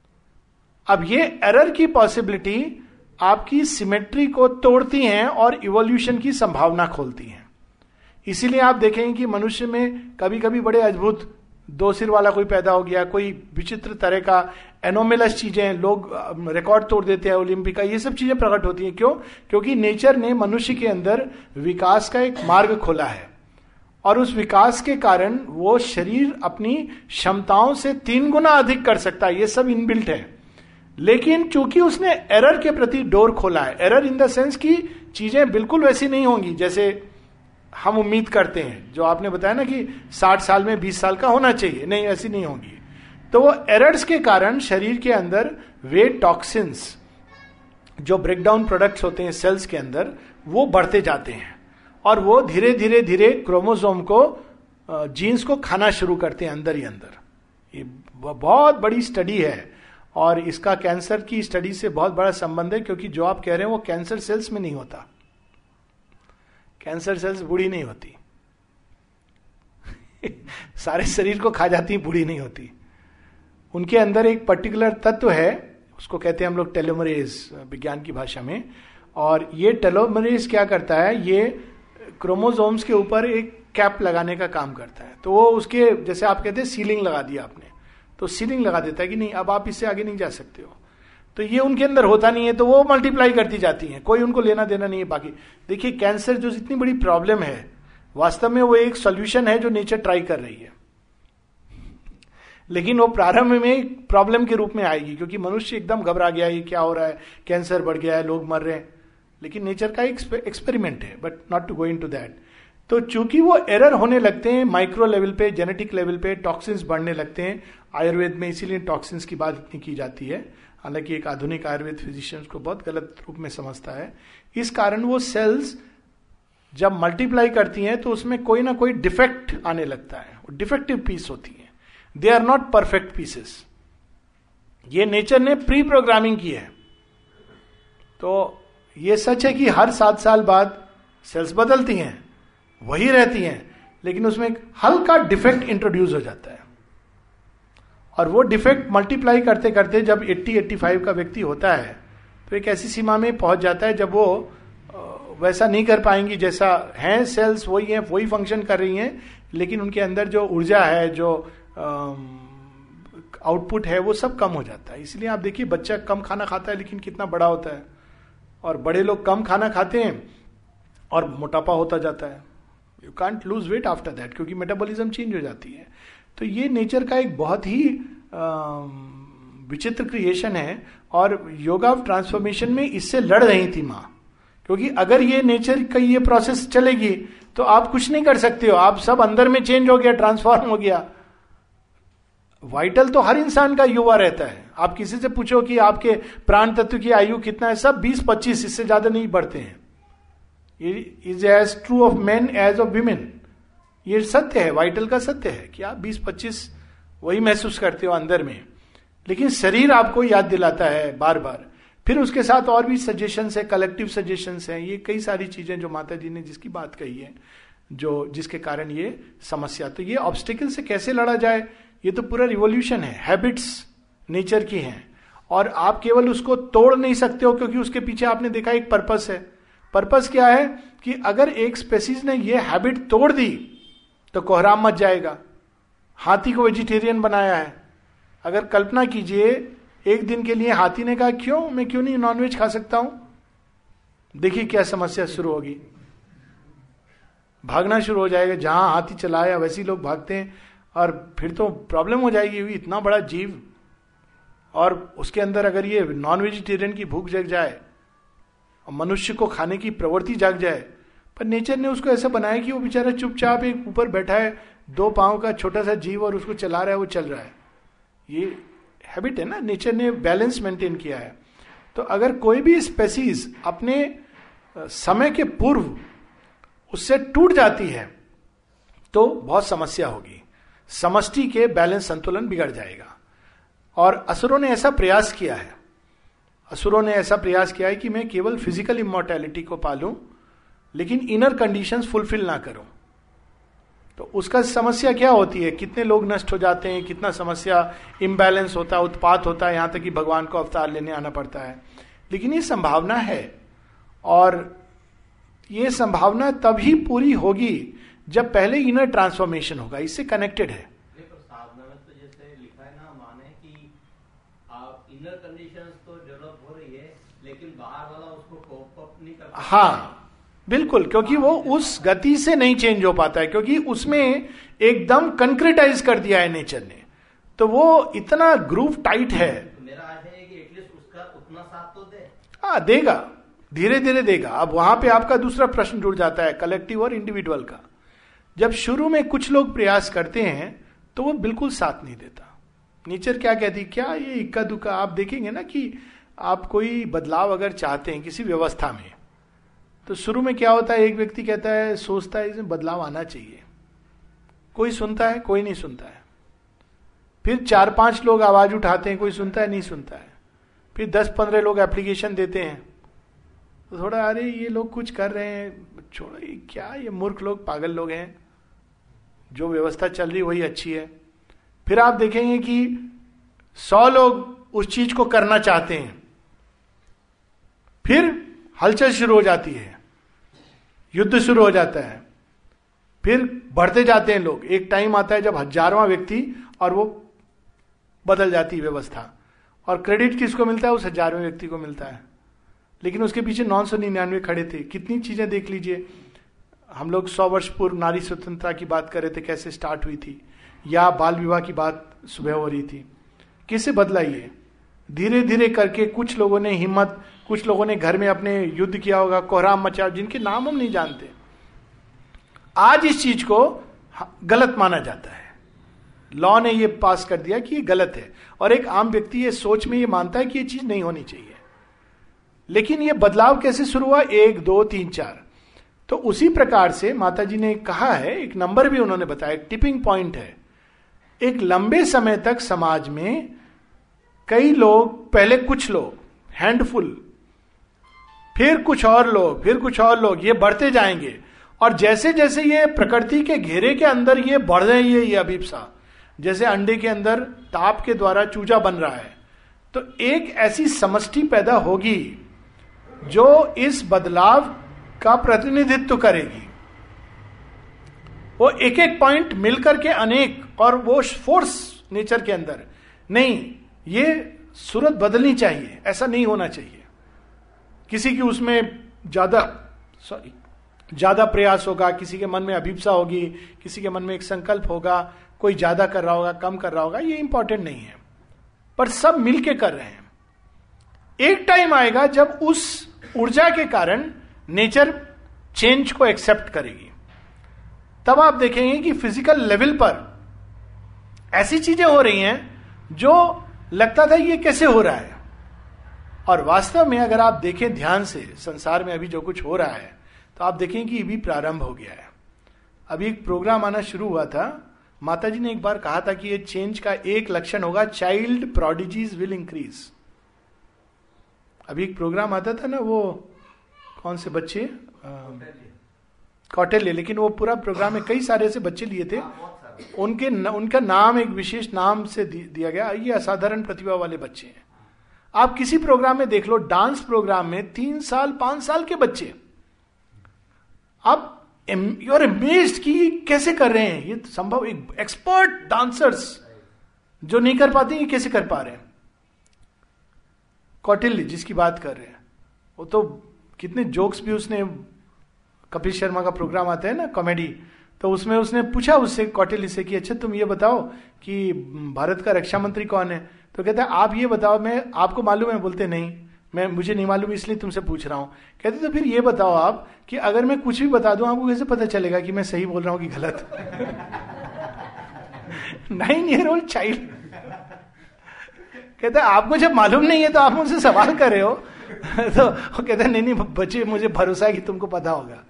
अब ये एरर की पॉसिबिलिटी आपकी सिमेट्री को तोड़ती हैं और इवोल्यूशन की संभावना खोलती हैं। इसीलिए आप देखेंगे कि मनुष्य में कभी कभी बड़े अद्भुत, दो सिर वाला कोई पैदा हो गया, कोई विचित्र तरह का एनोमेलस चीजें, लोग रिकॉर्ड तोड़ देते हैं ओलंपिक का, ये सब चीजें प्रकट होती हैं। क्यों? क्योंकि नेचर ने मनुष्य के अंदर विकास का एक मार्ग खोला है, और उस विकास के कारण वो शरीर अपनी क्षमताओं से तीन गुना अधिक कर सकता है। ये सब इनबिल्ट है। लेकिन चूंकि उसने एरर के प्रति डोर खोला है, एरर इन द सेंस की चीजें बिल्कुल वैसी नहीं होंगी जैसे हम उम्मीद करते हैं। जो आपने बताया ना कि साठ साल में बीस साल का होना चाहिए, नहीं, ऐसी नहीं होगी। तो वो एरर्स के कारण शरीर के अंदर वे टॉक्सिन्स जो ब्रेकडाउन प्रोडक्ट्स होते हैं सेल्स के अंदर, वो बढ़ते जाते हैं, और वो धीरे धीरे धीरे क्रोमोसोम को, जीन्स को खाना शुरू करते हैं अंदर ही अंदर। ये बहुत बड़ी स्टडी है, और इसका कैंसर की स्टडी से बहुत बड़ा संबंध है। क्योंकि जो आप कह रहे हैं वो कैंसर सेल्स में नहीं होता। कैंसर सेल्स बूढ़ी नहीं होती सारे शरीर को खा जाती, बूढ़ी नहीं होती। उनके अंदर एक पर्टिकुलर तत्व है, उसको कहते हैं हम लोग टेलोमरेज विज्ञान की भाषा में। और ये टेलोमरेज क्या करता है, ये क्रोमोसोम्स के ऊपर एक कैप लगाने का काम करता है। तो वो उसके, जैसे आप कहते हैं सीलिंग लगा दिया आपने, तो सीलिंग लगा देता है कि नहीं, अब आप इससे आगे नहीं जा सकते हो। तो ये उनके अंदर होता नहीं है, तो वो मल्टीप्लाई करती जाती हैं, कोई उनको लेना देना नहीं है बाकी। देखिए कैंसर जो इतनी बड़ी प्रॉब्लम है, वास्तव में वो एक सॉल्यूशन है जो नेचर ट्राई कर रही है। लेकिन वो प्रारंभ में प्रॉब्लम के रूप में आएगी, क्योंकि मनुष्य एकदम घबरा गया, ये क्या हो रहा है, कैंसर बढ़ गया है, लोग मर रहे हैं। लेकिन नेचर का एक एक्सपेरिमेंट है, but not to go into that. तो चूंकि वो एरर होने लगते हैं माइक्रो लेवल पे, जेनेटिक लेवल पे, टॉक्सिन्स बढ़ने लगते हैं। आयुर्वेद में इसीलिए टॉक्सिन्स की बात इतनी की जाती है, हालांकि एक आधुनिक आयुर्वेद फिजिशियंस को बहुत गलत रूप में समझता है। इस कारण वो सेल्स जब मल्टीप्लाई करती हैं तो उसमें कोई ना कोई डिफेक्ट आने लगता है, वो डिफेक्टिव पीस होती है, they are not perfect pieces. ये नेचर ने प्री प्रोग्रामिंग की है। तो ये सच है कि हर सात साल बाद सेल्स बदलती हैं, वही रहती हैं, लेकिन उसमें एक हल्का डिफेक्ट इंट्रोड्यूस हो जाता है, और वो डिफेक्ट मल्टीप्लाई करते करते जब अस्सी पचासी का व्यक्ति होता है तो एक ऐसी सीमा में पहुंच जाता है जब वो वैसा नहीं कर पाएंगी जैसा है। सेल्स वही हैं, वही फंक्शन कर रही हैं, लेकिन उनके अंदर जो ऊर्जा है, जो आउटपुट है, वो सब कम हो जाता है। इसलिए आप देखिए बच्चा कम खाना खाता है लेकिन कितना बड़ा होता है, और बड़े लोग कम खाना खाते हैं और मोटापा होता जाता है। You can't lose weight after that, क्योंकि मेटाबॉलिज्म चेंज हो जाती है। तो ये नेचर का एक बहुत ही विचित्र क्रिएशन है, और योगा ऑफ ट्रांसफॉर्मेशन में इससे लड़ रही थी माँ। क्योंकि अगर ये नेचर का ये प्रोसेस चलेगी तो आप कुछ नहीं कर सकते हो, आप सब अंदर में चेंज हो गया, ट्रांसफॉर्म हो गया। वाइटल तो हर इंसान का युवा रहता है। आप किसी से पूछो कि आपके प्राण तत्व की आयु कितना है, सब बीस पच्चीस, इससे ज्यादा नहीं बढ़ते हैं। Is as true of men as of women, ये सत्य है, वाइटल का सत्य है कि आप बीस पच्चीस वही महसूस करते हो अंदर में, लेकिन शरीर आपको याद दिलाता है बार बार। फिर उसके साथ और भी सजेशंस है, कलेक्टिव सजेशंस हैं, ये कई सारी चीजें जो माता जी ने जिसकी बात कही है, जो जिसके कारण ये समस्या। तो ये ऑब्स्टिकल से कैसे लड़ा जाए, ये तो पूरा रिवॉल्यूशन है, हैबिट्स नेचर की हैं, और आप केवल उसको तोड़ नहीं सकते हो, क्योंकि उसके पीछे आपने देखा एक पर्पस है। पर्पस क्या है कि अगर एक स्पेसीज ने ये हैबिट तोड़ दी तो कोहराम मच जाएगा। हाथी को वेजिटेरियन बनाया है, अगर कल्पना कीजिए एक दिन के लिए हाथी ने कहा क्यों, मैं क्यों नहीं नॉनवेज खा सकता हूं, देखिए क्या समस्या शुरू होगी, भागना शुरू हो जाएगा। जहां हाथी चलाया वैसे ही लोग भागते हैं, और फिर तो प्रॉब्लम हो जाएगी। इतना बड़ा जीव और उसके अंदर अगर ये नॉन वेजिटेरियन की भूख जग जाए और मनुष्य को खाने की प्रवृत्ति जाग जाए, पर नेचर ने उसको ऐसा बनाया कि वो बेचारा चुपचाप एक ऊपर बैठा है, दो पांव का छोटा सा जीव, और उसको चला रहा है, वो चल रहा है। ये हैबिट है ना, नेचर ने बैलेंस मेंटेन किया है। तो अगर कोई भी स्पेसीज अपने समय के पूर्व उससे टूट जाती है तो बहुत समस्या होगी, समष्टि के बैलेंस संतुलन बिगड़ जाएगा। और असुरों ने ऐसा प्रयास किया है, असुरों ने ऐसा प्रयास किया है कि मैं केवल फिजिकल इमॉर्टैलिटी को पालूं, लेकिन इनर कंडीशंस फुलफिल ना करूं। तो उसका समस्या क्या होती है, कितने लोग नष्ट हो जाते हैं, कितना समस्या इम्बैलेंस होता है, उत्पात होता है, यहां तक कि भगवान को अवतार लेने आना पड़ता है। लेकिन ये संभावना है, और ये संभावना तभी पूरी होगी जब पहले इनर ट्रांसफॉर्मेशन होगा। इससे कनेक्टेड है। साधना में तो जैसे लिखा है ना, माने कि आप इनर कंडीशंस तो डेवलप हो रही है, लेकिन बाहर वाला उसको कोप अप नहीं कर। हाँ बिल्कुल, क्योंकि वो उस गति से नहीं चेंज हो पाता है, क्योंकि उसमें एकदम कंक्रीटाइज कर दिया है नेचर ने, तो वो इतना ग्रूव टाइट है। तो मेरा आशा है कि एटलीस्ट उसका उतना साथ तो दे। हाँ देगा, धीरे धीरे देगा। अब वहां पे आपका दूसरा प्रश्न जुड़ जाता है, कलेक्टिव और इंडिविजुअल का। जब शुरू में कुछ लोग प्रयास करते हैं तो वो बिल्कुल साथ नहीं देता। नेचर क्या कहती, क्या ये इक्का दुक्का। आप देखेंगे ना कि आप कोई बदलाव अगर चाहते हैं किसी व्यवस्था में, तो शुरू में क्या होता है, एक व्यक्ति कहता है, सोचता है इसमें बदलाव आना चाहिए, कोई सुनता है, कोई नहीं सुनता है। फिर चार पांच लोग आवाज उठाते हैं, कोई सुनता है, नहीं सुनता है। फिर दस पंद्रह लोग एप्लीकेशन देते हैं, तो थोड़ा अरे ये लोग कुछ कर रहे हैं, छोड़ो ये क्या, ये मूर्ख लोग, पागल लोग हैं, जो व्यवस्था चल रही वही अच्छी है। फिर आप देखेंगे कि सौ लोग उस चीज को करना चाहते हैं, फिर हलचल शुरू हो जाती है, युद्ध शुरू हो जाता है, फिर बढ़ते जाते हैं लोग। एक टाइम आता है जब हजारवां व्यक्ति, और वो बदल जाती है व्यवस्था, और क्रेडिट किसको मिलता है, उस हजारवें व्यक्ति को मिलता है। लेकिन उसके पीछे नौ सौ निन्यानवे खड़े थे। कितनी चीजें देख लीजिए, हम लोग सौ वर्ष पूर्व नारी स्वतंत्रता की बात कर रहे थे, कैसे स्टार्ट हुई थी, या बाल विवाह की बात सुबह हो रही थी, कैसे बदला ये धीरे धीरे करके। कुछ लोगों ने हिम्मत, कुछ लोगों ने घर में अपने युद्ध किया होगा, कोहराम मचा, जिनके नाम हम नहीं जानते। आज इस चीज को गलत माना जाता है, लॉ ने ये पास कर दिया कि ये गलत है, और एक आम व्यक्ति ये सोच में ये मानता है कि ये चीज नहीं होनी चाहिए। लेकिन ये बदलाव कैसे शुरू हुआ, एक दो तीन चार। तो उसी प्रकार से माता जी ने कहा है, एक नंबर भी उन्होंने बताया, एक टिपिंग पॉइंट है। एक लंबे समय तक समाज में कई लोग, पहले कुछ लोग, हैंडफुल, फिर कुछ और लोग, फिर कुछ और लोग, ये बढ़ते जाएंगे। और जैसे जैसे ये प्रकृति के घेरे के अंदर ये बढ़ रही है, ये अभिप्सा, जैसे अंडे के अंदर ताप के द्वारा चूजा बन रहा है, तो एक ऐसी समष्टि पैदा होगी जो इस बदलाव का प्रतिनिधित्व करेगी। वो एक एक पॉइंट मिलकर के अनेक, और वो फोर्स नेचर के अंदर नहीं, ये सूरत बदलनी चाहिए, ऐसा नहीं होना चाहिए। किसी की उसमें ज्यादा सॉरी ज्यादा प्रयास होगा, किसी के मन में अभिप्सा होगी, किसी के मन में एक संकल्प होगा, कोई ज्यादा कर रहा होगा, कम कर रहा होगा, ये इंपॉर्टेंट नहीं है, पर सब मिलके कर रहे हैं। एक टाइम आएगा जब उस ऊर्जा के कारण नेचर चेंज को एक्सेप्ट करेगी, तब आप देखेंगे कि फिजिकल लेवल पर ऐसी चीजें हो रही हैं जो लगता था ये कैसे हो रहा है, और वास्तव में अगर आप देखें ध्यान से संसार में अभी जो कुछ हो रहा है तो आप देखें कि ये भी प्रारंभ हो गया है। अभी एक प्रोग्राम आना शुरू हुआ था, माता जी ने एक बार कहा था कि ये चेंज का एक लक्षण होगा, चाइल्ड प्रोडिजीज विल इंक्रीज। अभी एक प्रोग्राम आता था ना, वो कौन से बच्चे, कौटिल्य, लेकिन वो पूरा प्रोग्राम में कई सारे से बच्चे लिए थे, उनके न, उनका नाम एक विशेष नाम से दिया गया, ये असाधारण प्रतिभा वाले बच्चे हैं। आप किसी प्रोग्राम में देख लो, डांस प्रोग्राम में तीन साल पांच साल के बच्चे, आप यू आर अमेज्ड कि कैसे कर रहे हैं, ये तो संभव, एक एक्सपर्ट डांसर्स जो नहीं कर पाते ये कैसे कर पा रहे हैं। कौटिल्य जिसकी बात कर रहे हैं, वो तो कितने जोक्स भी उसने, कपिल शर्मा का प्रोग्राम आता है ना कॉमेडी, तो उसमें उसने पूछा उससे, कौटिल्य से, कि अच्छा तुम ये बताओ कि भारत का रक्षा मंत्री कौन है, तो कहता है आप ये बताओ, मैं आपको मालूम है, बोलते नहीं मैं मुझे नहीं मालूम इसलिए तुमसे पूछ रहा हूं। कहते तो फिर ये बताओ आप कि अगर मैं कुछ भी बता दूं आपको कैसे पता चलेगा कि मैं सही बोल रहा हूं कि गलत। नाइन ईयर ओल्ड चाइल्ड कहता है आपको जब मालूम नहीं है तो आप मुझसे सवाल कर रहे हो। तो वो कहता है नहीं नहीं बच्चे मुझे भरोसा है कि तुमको पता होगा।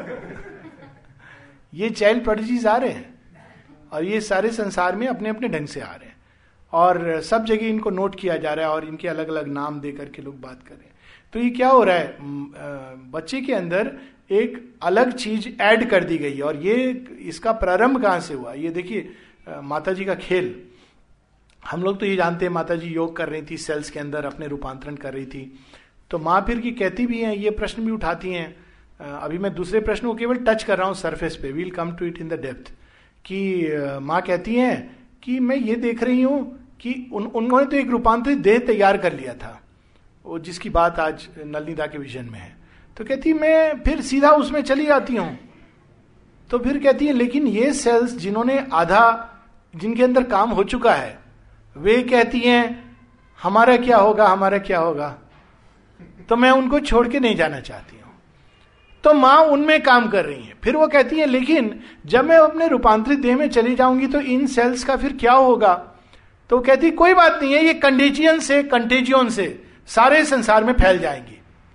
ये चाइल्ड प्रोडिजीज आ रहे हैं और ये सारे संसार में अपने अपने ढंग से आ रहे हैं और सब जगह इनको नोट किया जा रहा है और इनके अलग अलग नाम दे करके लोग बात कर रहे हैं। तो ये क्या हो रहा है, बच्चे के अंदर एक अलग चीज ऐड कर दी गई और ये इसका प्रारंभ कहां से हुआ। ये देखिए माता जी का खेल, हम लोग तो ये जानते हैं माता जी योग कर रही थी, सेल्स के अंदर अपने रूपांतरण कर रही थी, तो माँ फिर की कहती भी हैं, ये प्रश्न भी उठाती हैं। अभी मैं दूसरे प्रश्न को केवल टच कर रहा हूँ सरफेस पे, we'll come to it in the depth, कि माँ कहती हैं कि मैं ये देख रही हूं कि उन उन्होंने तो एक रूपांतरित देह तैयार कर लिया था, वो जिसकी बात आज नलनीदा के विजन में है। तो कहती मैं फिर सीधा उसमें चली जाती हूं। तो फिर कहती है लेकिन ये सेल्स जिन्होंने आधा, जिनके अंदर काम हो चुका है, वे कहती हैं हमारा क्या होगा, हमारा क्या होगा, तो मैं उनको छोड़ के नहीं जाना चाहती हूं। तो मां उनमें काम कर रही है। फिर वो कहती है लेकिन जब मैं अपने रूपांतरित देह में चली जाऊंगी तो इन सेल्स का फिर क्या होगा। तो कहती कोई बात नहीं है, ये कंटेजियन से कंटेजियन से सारे संसार में फैल जाएंगी।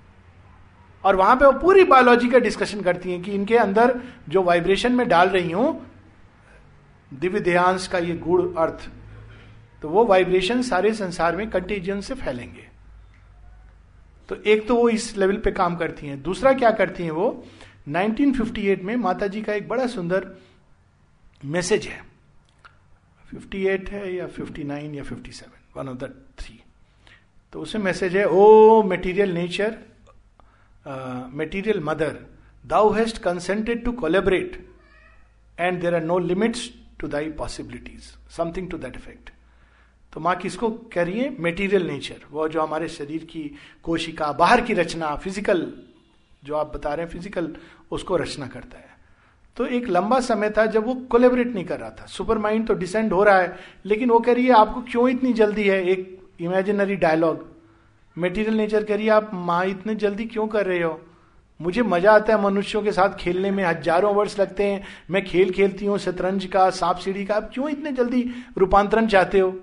और वहां पे वो पूरी बायोलॉजी का डिस्कशन करती हैं कि इनके अंदर जो वाइब्रेशन में डाल रही हूं दिव्य देहांश का ये गूढ़ अर्थ, तो वो वाइब्रेशन सारे संसार में कंटेजियन से फैलेंगे। तो एक तो वो इस लेवल पे काम करती हैं। दूसरा क्या करती हैं वो, नाइनटीन फिफ्टी एट में माता जी का एक बड़ा सुंदर मैसेज है, फिफ्टी एट है या फिफ्टी नाइन या fifty seven, one of the three. तो उसमें मैसेज है, O material nature, material mother, thou hast consented to collaborate and there are no limits to thy possibilities, something to that effect. तो माँ किसको कह रही है, मेटीरियल नेचर, वो जो हमारे शरीर की कोशिका, बाहर की रचना, फिजिकल जो आप बता रहे हैं फिजिकल, उसको रचना करता है। तो एक लंबा समय था जब वो कोलैबोरेट नहीं कर रहा था। सुपर माइंड तो डिसेंड हो रहा है, लेकिन वो कह रही है आपको क्यों इतनी जल्दी है, एक इमेजिनरी डायलॉग। मेटीरियल नेचर कह रही है आप माँ इतने जल्दी क्यों कर रहे हो, मुझे मजा आता है मनुष्यों के साथ खेलने में, हजारों वर्ष लगते हैं, मैं खेल खेलती हूँ शतरंज का, सांप सीढ़ी का, आप क्यों इतने जल्दी रूपांतरण चाहते हो।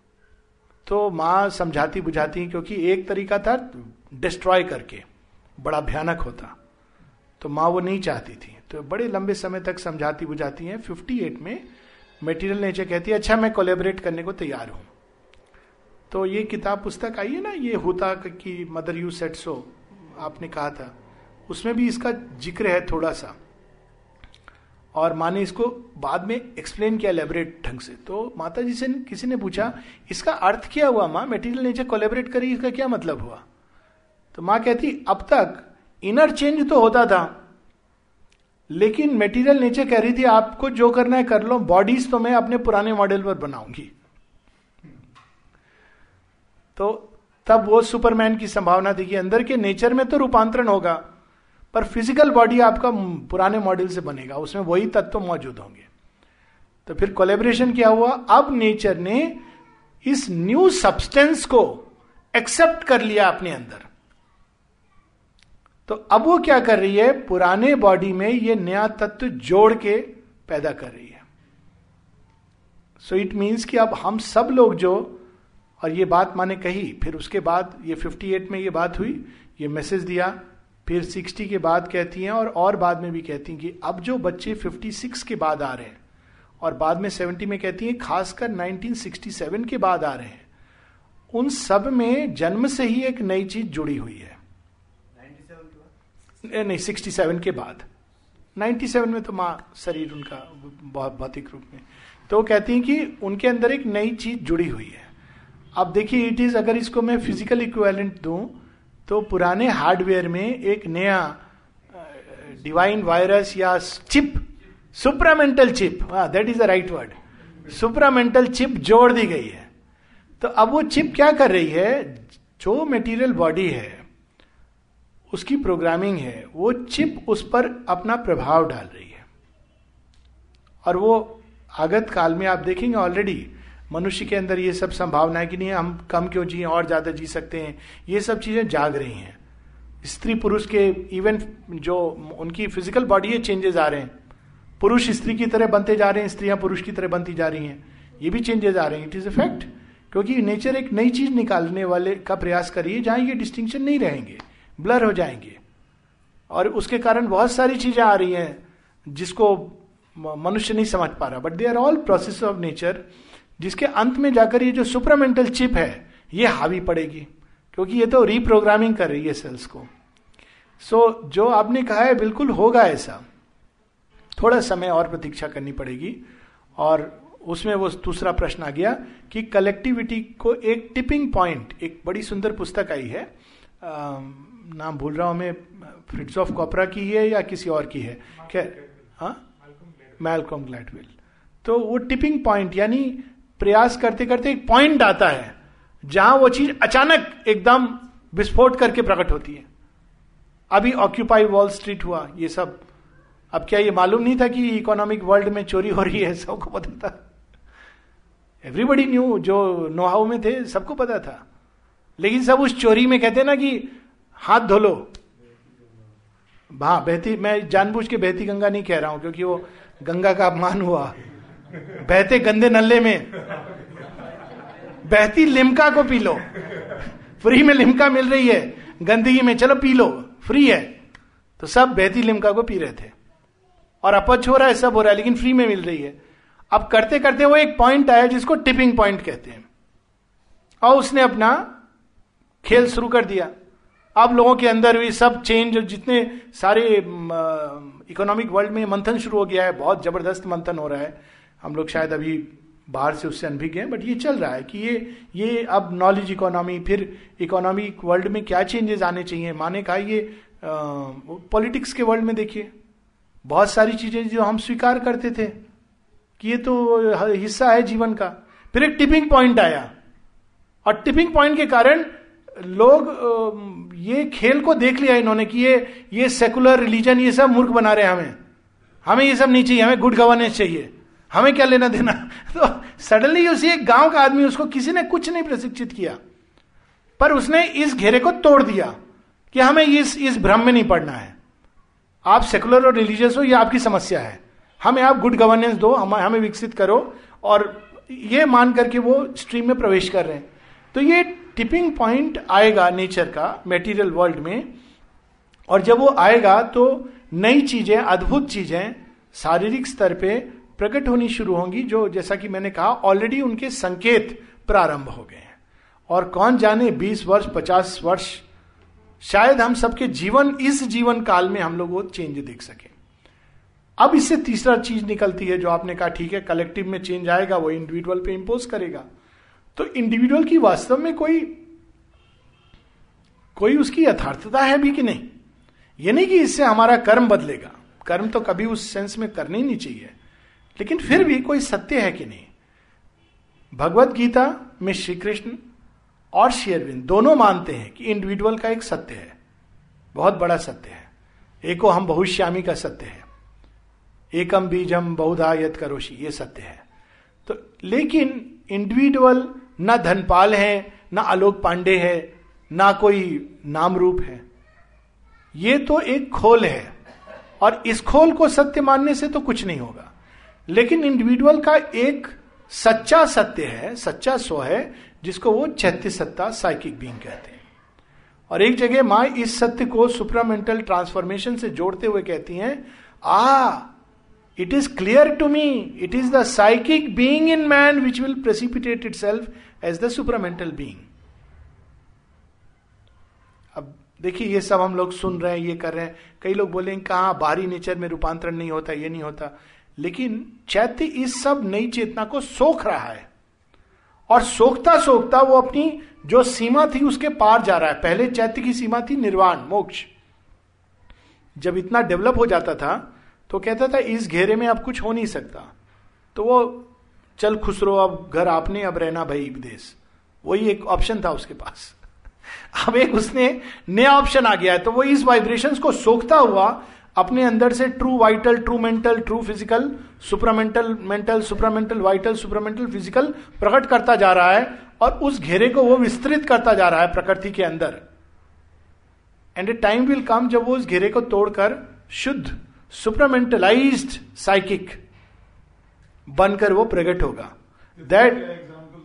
तो माँ समझाती बुझाती है, क्योंकि एक तरीका था डिस्ट्रॉय करके, बड़ा भयानक होता, तो माँ वो नहीं चाहती थी। तो बड़े लंबे समय तक समझाती बुझाती हैं। फिफ्टी एट में मटेरियल नेचर कहती है अच्छा मैं कोलैबोरेट करने को तैयार हूं। तो ये किताब पुस्तक आई है ना, ये होता कि मदर यू सेड सो, आपने कहा था, उसमें भी इसका जिक्र है थोड़ा सा, और माँ ने इसको बाद में एक्सप्लेन किया एलेबोरेट ढंग से। तो माता जी से किसी ने पूछा इसका अर्थ क्या हुआ माँ, मटेरियल नेचर कोलैबोरेट करी, इसका क्या मतलब हुआ। तो माँ कहती अब तक इनर चेंज तो होता था, लेकिन मटेरियल नेचर कह रही थी आपको जो करना है कर लो, बॉडीज तो मैं अपने पुराने मॉडल पर बनाऊंगी। तो तब वो सुपरमैन की संभावना थी कि अंदर के नेचर में तो रूपांतरण होगा, पर फिजिकल बॉडी आपका पुराने मॉडल से बनेगा, उसमें वही तत्व मौजूद होंगे। तो फिर कोलैबोरेशन क्या हुआ, अब नेचर ने इस न्यू सब्सटेंस को एक्सेप्ट कर लिया अपने अंदर। तो अब वो क्या कर रही है, पुराने बॉडी में ये नया तत्व जोड़ के पैदा कर रही है. सो इट मीन्स कि अब हम सब लोग जो, और ये बात माने कही, फिर उसके बाद ये अट्ठावन में ये बात हुई, ये मैसेज दिया, फिर साठ के बाद कहती हैं, और और बाद में भी कहती हैं कि अब जो बच्चे छप्पन के बाद आ रहे हैं, और बाद में सत्तर में कहती हैं खासकर उन्नीस सौ सरसठ के बाद आ रहे हैं, उन सब में जन्म से ही एक नई चीज जुड़ी हुई है. नहीं, सड़सठ के बाद, सत्तानवे में तो माँ शरीर उनका भौतिक रूप में, तो कहती हैं कि उनके अंदर एक नई चीज जुड़ी हुई है. अब देखिए, इट इज, अगर इसको मैं फिजिकल इक्विवेलेंट दूं तो पुराने हार्डवेयर में एक नया डिवाइन वायरस या chip, supramental chip, that is the right word, supramental chip जोड़ दी गई है. तो अब वो चिप क्या कर रही है, जो मटेरियल बॉडी है उसकी प्रोग्रामिंग है, वो चिप उस पर अपना प्रभाव डाल रही है. और वो आगत काल में आप देखेंगे ऑलरेडी मनुष्य के अंदर ये सब संभावना है कि नहीं, हम कम क्यों जिए, और ज्यादा जी सकते हैं, ये सब चीजें जाग रही हैं. स्त्री पुरुष के इवन जो उनकी फिजिकल बॉडी है, चेंजेस आ रहे हैं, पुरुष स्त्री की तरह बनते जा रहे हैं, स्त्रियां पुरुष की तरह बनती जा रही हैं, ये भी चेंजेस आ रहे हैं. इट इज ए फैक्ट, क्योंकि नेचर एक नई चीज निकालने वाले का प्रयास कर रही है जहां ये डिस्टिंक्शन नहीं रहेंगे, ब्लर हो जाएंगे. और उसके कारण बहुत सारी चीजें आ रही हैं जिसको मनुष्य नहीं समझ पा रहा, but they are all process of nature, जिसके अंत में जाकर ये जो सुपरामेंटल चिप है ये हावी पड़ेगी, क्योंकि ये तो रीप्रोग्रामिंग कर रही है सेल्स को. सो so, जो आपने कहा है बिल्कुल होगा ऐसा, थोड़ा समय और प्रतीक्षा करनी पड़ेगी. और उसमें वो दूसरा प्रश्न आ गया कि कलेक्टिविटी को एक टिपिंग पॉइंट, एक बड़ी सुंदर पुस्तक आई है, आ, नाम भूल रहा हूं मैं, फ्रिट्ज ऑफ कॉपरा की है या किसी और की है, खैर, हाँ, मैल्कॉम ग्लैडवेल. तो वो टिपिंग पॉइंट, यानी प्रयास करते करते एक पॉइंट आता है जहां वो चीज अचानक एकदम विस्फोट करके प्रकट होती है. अभी ऑक्यूपाई वॉल स्ट्रीट हुआ, ये सब, अब क्या ये मालूम नहीं था कि इकोनॉमिक वर्ल्ड में चोरी हो रही है, सबको पता था, एवरीबडी न्यू, जो नो हाउ में थे सबको पता था, लेकिन सब उस चोरी में कहते ना कि हाथ धो लो. हाँ, बहती, मैं जानबूझ के बहती गंगा नहीं कह रहा हूं क्योंकि वो गंगा का अपमान हुआ, बहते गंदे नल्ले में बहती लिम्का को पी लो, फ्री में लिम्का मिल रही है गंदगी में, चलो पी लो, फ्री है. तो सब बहती लिम्का को पी रहे थे, और अपच हो रहा है, सब हो रहा है, लेकिन फ्री में मिल रही है. अब करते करते वो एक पॉइंट आया जिसको टिपिंग पॉइंट कहते हैं, और उसने अपना खेल शुरू कर दिया. अब लोगों के अंदर भी सब चेंज, जितने सारे इकोनॉमिक वर्ल्ड में मंथन शुरू हो गया है, बहुत जबरदस्त मंथन हो रहा है. हम लोग शायद अभी बाहर से उससे अनभिज्ञ हैं, बट ये चल रहा है कि ये ये अब नॉलेज इकोनॉमी, फिर इकोनॉमिक वर्ल्ड में क्या चेंजेस आने चाहिए. माने कहा ये पॉलिटिक्स के वर्ल्ड में देखिए, बहुत सारी चीजें जो हम स्वीकार करते थे कि ये तो हिस्सा है जीवन का, फिर एक टिपिंग पॉइंट आया, और टिपिंग पॉइंट के कारण लोग ये खेल को देख लिया इन्होंने कि ये ये सेकुलर रिलीजन ये सब मूर्ख बना रहे हैं हमें, हमें ये सब नहीं चाहिए, हमें गुड गवर्नेंस चाहिए, हमें क्या लेना देना. तो सडनली उसी एक गांव का आदमी, उसको किसी ने कुछ नहीं प्रशिक्षित किया, पर उसने इस घेरे को तोड़ दिया कि हमें इस इस भ्रम में नहीं पड़ना है, आप सेकुलर और रिलीजियस हो, ये आपकी समस्या है, हमें आप गुड गवर्नेंस दो, हम हमें विकसित करो, और ये मान करके वो स्ट्रीम में प्रवेश कर रहे हैं. तो ये टिपिंग पॉइंट आएगा नेचर का मटेरियल वर्ल्ड में, और जब वो आएगा तो नई चीजें, अद्भुत चीजें शारीरिक स्तर पे प्रकट होनी शुरू होंगी, जो जैसा कि मैंने कहा ऑलरेडी उनके संकेत प्रारंभ हो गए हैं. और कौन जाने बीस वर्ष, पचास वर्ष, शायद हम सबके जीवन, इस जीवन काल में हम लोग वो चेंज देख सकें. अब इससे तीसरा चीज निकलती है जो आपने कहा, ठीक है कलेक्टिव में चेंज आएगा, वो इंडिविजुअल पे इंपोज करेगा. तो इंडिविजुअल की वास्तव में कोई कोई उसकी यथार्थता है भी कि नहीं. ये नहीं कि इससे हमारा कर्म बदलेगा, कर्म तो कभी उस सेंस में करना ही नहीं चाहिए, लेकिन फिर भी कोई सत्य है कि नहीं. भगवत गीता में श्री कृष्ण और श्री अरविंद दोनों मानते हैं कि इंडिविजुअल का एक सत्य है, बहुत बड़ा सत्य है. एको हम बहुश्यामी का सत्य है, एकम बीजम बहुधा यत करोषि, ये सत्य है. तो लेकिन इंडिविजुअल ना धनपाल है, ना आलोक पांडे है, ना कोई नाम रूप है, ये तो एक खोल है, और इस खोल को सत्य मानने से तो कुछ नहीं होगा. लेकिन इंडिविजुअल का एक सच्चा सत्य है, सच्चा स्व है, जिसको वो चैत्य सत्ता, साइकिक बीइंग कहते हैं। और एक जगह मां इस सत्य को सुप्रामेंटल ट्रांसफॉर्मेशन से जोड़ते हुए कहती हैं, ah it is clear to me, it is the psychic being in man which will precipitate itself as the supramental being. अब देखिए, ये सब हम लोग सुन रहे हैं, ये कर रहे हैं, कई लोग बोलेंगे कहां बाहरी नेचर में रूपांतरण नहीं होता, ये नहीं होता, लेकिन चैत्य इस सब नई चेतना को सोख रहा है, और सोखता सोखता वो अपनी जो सीमा थी उसके पार जा रहा है। पहले चैत्य की सीमा थी निर्वाण, मोक्ष। जब इतना डेवलप हो जाता था तो कहता था इस घेरे में अब कुछ हो नहीं सकता, तो वो चल खुसरो, अब घर आपने, अब रहना भाई विदेश, वही एक ऑप्शन था उसके पास। अब एक उसने नया ऑप्शन आ गया है, तो वो इस वाइब्रेशंस को सोखता हुआ अपने अंदर से true vital, true mental, true physical, supramental mental, supramental vital, supramental physical प्रकट करता जा रहा है, और उस घेरे को वो विस्तृत करता जा रहा है प्रकृति के अंदर। And a time will come जब वो उस घेरे को तोड़कर शुद्ध सुप्रामेंटलाइज्ड साइकिक बनकर वो प्रकट होगा। दैट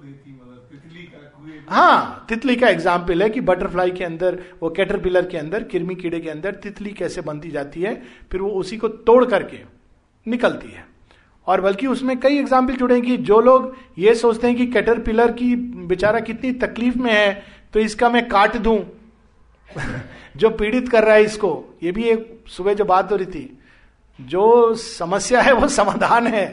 हाँ, तितली का एग्जाम्पल है कि बटरफ्लाई के अंदर, वो कैटरपिलर के अंदर, किरमी कीड़े के अंदर तितली कैसे बनती जाती है, फिर वो उसी को तोड़ करके निकलती है। और बल्कि उसमें कई एग्जाम्पल जुड़े हैं कि जो लोग ये सोचते हैं कि कैटरपिलर की बेचारा कितनी तकलीफ में है तो इसका मैं काट दूं जो पीड़ित कर रहा है इसको, ये भी एक सुबह जो बात हो रही थी, जो समस्या है वो समाधान है।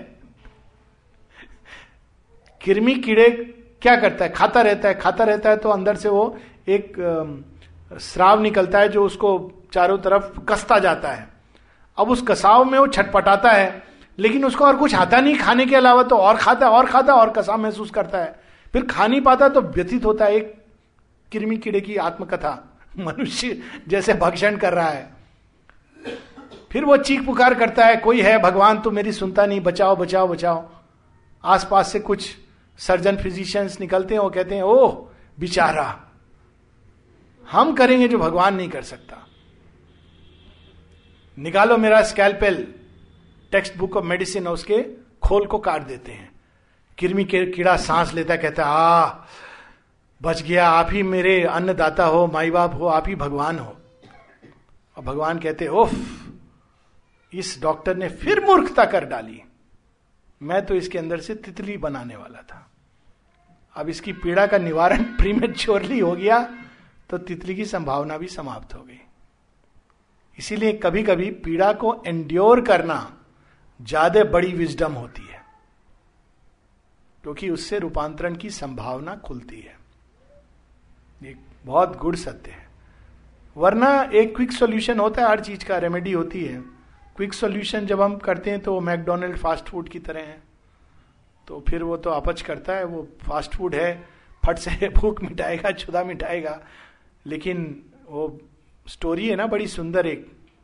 किरमी कीड़े क्या करता है, खाता रहता है, खाता रहता है, तो अंदर से वो एक स्राव निकलता है जो उसको चारों तरफ कसता जाता है। अब उस कसाव में वो छटपटाता है, लेकिन उसको और कुछ आता नहीं खाने के अलावा, तो और खाता और खाता और कसाव महसूस करता है, फिर खा नहीं पाता तो व्यथित होता है। एक किरमी कीड़े की आत्मकथा, मनुष्य जैसे भक्षण कर रहा है, फिर वो चीख पुकार करता है, कोई है भगवान तो मेरी सुनता नहीं, बचाओ बचाओ बचाओ। आसपास से कुछ सर्जन फिजिशियंस निकलते हैं, वो कहते हैं ओह बेचारा, हम करेंगे जो भगवान नहीं कर सकता, निकालो मेरा scalpel, text book of medicine, उसके खोल को काट देते हैं। किरमी के कीड़ा सांस लेता है, कहता है आ बच गया, आप ही मेरे अन्नदाता हो, माई बाप हो, आप ही भगवान हो। और भगवान कहते ओफ, इस डॉक्टर ने फिर मूर्खता कर डाली, मैं तो इसके अंदर से तितली बनाने वाला था। अब इसकी पीड़ा का निवारण प्रीमेच्योरली हो गया तो तितली की संभावना भी समाप्त हो गई। इसीलिए कभी कभी पीड़ा को एंड्योर करना ज्यादा बड़ी विजडम होती है, क्योंकि उससे रूपांतरण की संभावना खुलती है। एक बहुत गुड़ सत्य है। वरना एक क्विक सॉल्यूशन होता है, हर चीज का रेमेडी होती है। क्विक सॉल्यूशन जब हम करते हैं तो वो मैकडोनल्ड फास्ट फूड की तरह है, तो फिर वो तो अपच करता है, वो फास्ट फूड है, फट से भूख मिटाएगा, क्षुधा मिटाएगा। लेकिन वो स्टोरी है ना बड़ी सुंदर, एक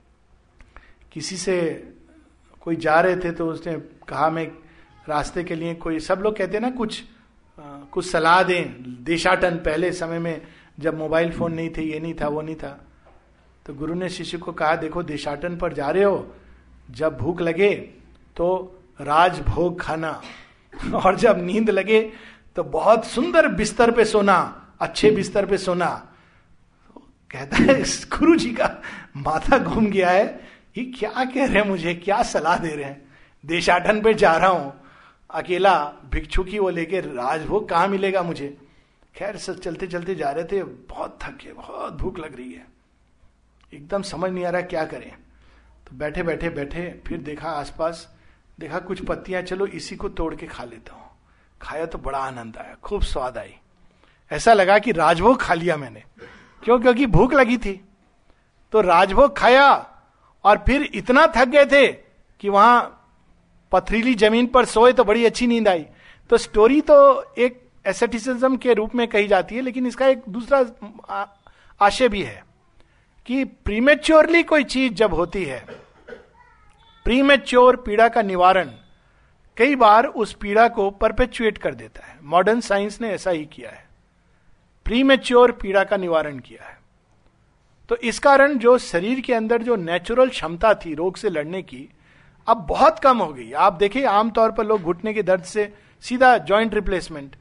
किसी से कोई जा रहे थे तो उसने कहा मैं रास्ते के लिए, कोई सब लोग कहते हैं ना कुछ आ, कुछ सलाह दें, देशाटन, पहले समय में जब मोबाइल फोन नहीं थे, ये नहीं था, वो नहीं था, तो गुरु ने शिष्य को कहा देखो देशाटन पर जा रहे हो, जब भूख लगे तो राजभोग खाना, और जब नींद लगे तो बहुत सुंदर बिस्तर पे सोना, अच्छे बिस्तर पे सोना। कहता है गुरु जी का माथा घूम गया है, ये क्या कह रहे हैं, मुझे क्या सलाह दे रहे हैं, देशाटन पे जा रहा हूं अकेला, भिक्षु की वो लेके, राजभोग कहां मिलेगा मुझे। खैर सब चलते चलते जा रहे थे, बहुत थके, बहुत भूख लग रही है, एकदम समझ नहीं आ रहा क्या करें। तो बैठे बैठे बैठे फिर देखा आसपास, देखा कुछ पत्तियां, चलो इसी को तोड़ के खा लेता हूं। खाया तो बड़ा आनंद आया, खूब स्वाद आई, ऐसा लगा कि राजभोग खा लिया मैंने। क्यों? क्योंकि भूख लगी थी। तो राजभोग खाया और फिर इतना थक गए थे कि वहां पथरीली जमीन पर सोए तो बड़ी अच्छी नींद आई। तो स्टोरी तो एक एसेटिसिज्म के रूप में कही जाती है, लेकिन इसका एक दूसरा आशय भी है कि प्रीमेच्योरली कोई चीज जब होती है, प्रीमेच्योर पीड़ा का निवारण कई बार उस पीड़ा को परपेचुएट कर देता है। मॉडर्न साइंस ने ऐसा ही किया है, प्रीमेच्योर पीड़ा का निवारण किया है। तो इस कारण जो शरीर के अंदर जो नेचुरल क्षमता थी रोग से लड़ने की, अब बहुत कम हो गई। आप देखिए आमतौर पर लोग घुटने के दर्द से सीधा जॉइंट रिप्लेसमेंट।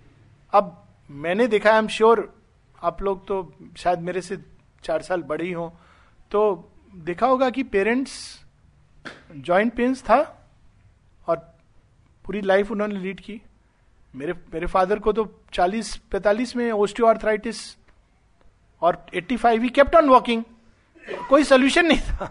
अब मैंने देखा, आई एम श्योर आप लोग तो शायद मेरे से चार साल बड़े ही हों, तो देखा होगा कि पेरेंट्स जॉइंट पेन्स था और पूरी लाइफ उन्होंने लीड की। मेरे मेरे फादर को तो चालीस पैंतालीस में ओस्टियोआर्थराइटिस और पचासी ही केप्ट ऑन वॉकिंग, कोई सोल्यूशन नहीं था।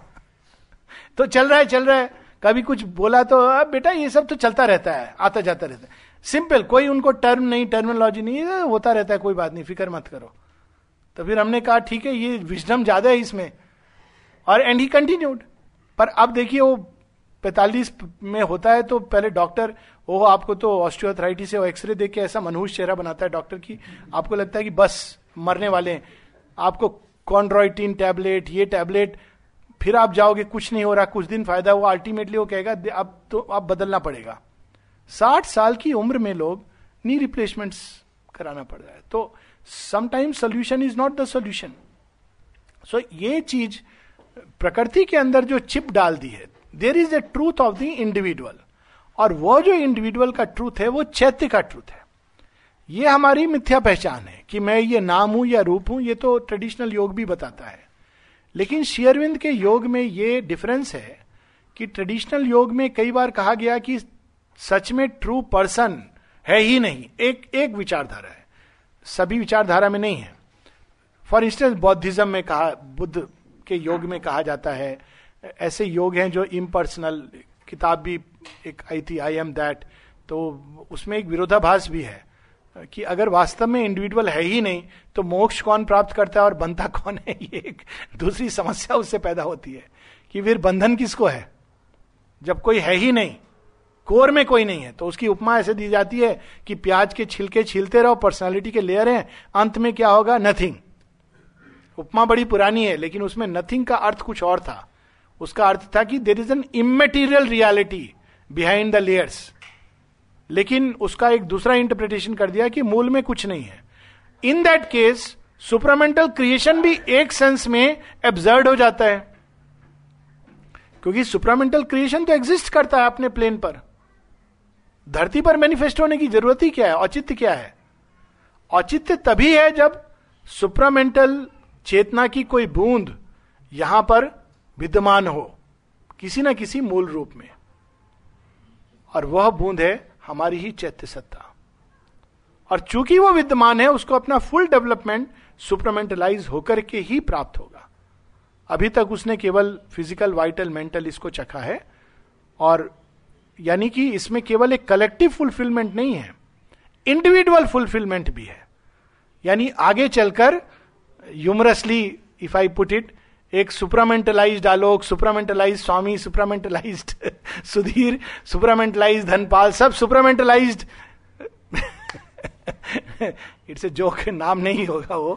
तो चल रहा है चल रहा है, कभी कुछ बोला तो अब बेटा ये सब तो चलता रहता है, आता जाता रहता है, सिंपल, कोई उनको टर्म नहीं, टर्मिनोलॉजी नहीं, होता रहता है, कोई बात नहीं, फिक्र मत करो। तो फिर हमने कहा ठीक है, ये विजडम ज्यादा है इसमें, और एंड ही कंटिन्यूड। पर अब देखिए वो पैंतालीस में होता है तो पहले डॉक्टर, वो आपको तो ऑस्टियोआर्थराइटिस है, वो एक्सरे देख के ऐसा मनहूस चेहरा बनाता है डॉक्टर की, आपको लगता है कि बस मरने वाले हैं। आपको कॉन्ड्रॉइटिन टैबलेट, ये टैबलेट, फिर आप जाओगे कुछ नहीं हो रहा, कुछ दिन फायदा हुआ, अल्टीमेटली वो कहेगा अब तो अब बदलना पड़ेगा। साठ साल की उम्र में लोग नी रिप्लेसमेंट्स कराना पड़ रहा है। तो sometimes solution is not the solution. So ये चीज प्रकृति के अंदर जो चिप डाल दी है, there is a truth of the individual, और वो जो इंडिविजुअल का ट्रूथ है वो चैत्य का ट्रूथ है। ये हमारी मिथ्या पहचान है कि मैं ये नाम हूं या रूप हूं, ये तो ट्रेडिशनल योग भी बताता है। लेकिन श्री अरविंद के योग में ये डिफरेंस है कि ट्रेडिशनल योग में कई बार कहा गया कि सच में ट्रू पर्सन है ही नहीं, एक एक विचारधारा है, सभी विचारधारा में नहीं है। फॉर इंस्टेंस बौद्धिज्म में कहा, बुद्ध के योग में कहा जाता है, ऐसे योग हैं जो इम्पर्सनल, किताब भी एक आई थी आई एम दैट, तो उसमें एक विरोधाभास भी है कि अगर वास्तव में इंडिविजुअल है ही नहीं तो मोक्ष कौन प्राप्त करता है और बनता कौन है। ये एक दूसरी समस्या उससे पैदा होती है कि फिर बंधन किसको है जब कोई है ही नहीं, कोर में कोई नहीं है। तो उसकी उपमा ऐसे दी जाती है कि प्याज के छिलके छीलते रहो, पर्सनालिटी के लेयर हैं, अंत में क्या होगा, नथिंग। उपमा बड़ी पुरानी है लेकिन उसमें नथिंग का अर्थ कुछ और था। उसका अर्थ था कि there is an immaterial reality behind the layers, लेकिन उसका एक दूसरा इंटरप्रिटेशन कर दिया कि मूल में कुछ नहीं है। In that case supramental creation भी एक सेंस में एब्सर्ड हो जाता है, क्योंकि सुपरामेंटल क्रिएशन तो एग्जिस्ट करता है अपने प्लेन पर। धरती पर मैनिफेस्ट होने की जरूरत ही क्या है, औचित्य क्या है? औचित्य तभी है जब सुपरामेंटल चेतना की कोई बूंद यहां पर विद्यमान हो किसी ना किसी मूल रूप में, और वह बूंद है हमारी ही चैत्य सत्ता। और चूंकि वो विद्यमान है, उसको अपना फुल डेवलपमेंट सुपरामेंटलाइज होकर के ही प्राप्त होगा। अभी तक उसने केवल फिजिकल, वाइटल, मेंटल इसको चखा है, और यानी कि इसमें केवल एक कलेक्टिव फुलफिलमेंट नहीं है, इंडिविजुअल फुलफिलमेंट भी है। यानी आगे चलकर humorously if I put it, एक सुपरामेंटलाइज्ड आलोक, सुपरामेंटलाइज्ड स्वामी, सुपरामेंटलाइज्ड सुधीर, सुपरामेंटलाइज्ड धनपाल, सब सुपरामेंटलाइज्ड इट्स ए जोक, नाम नहीं होगा वो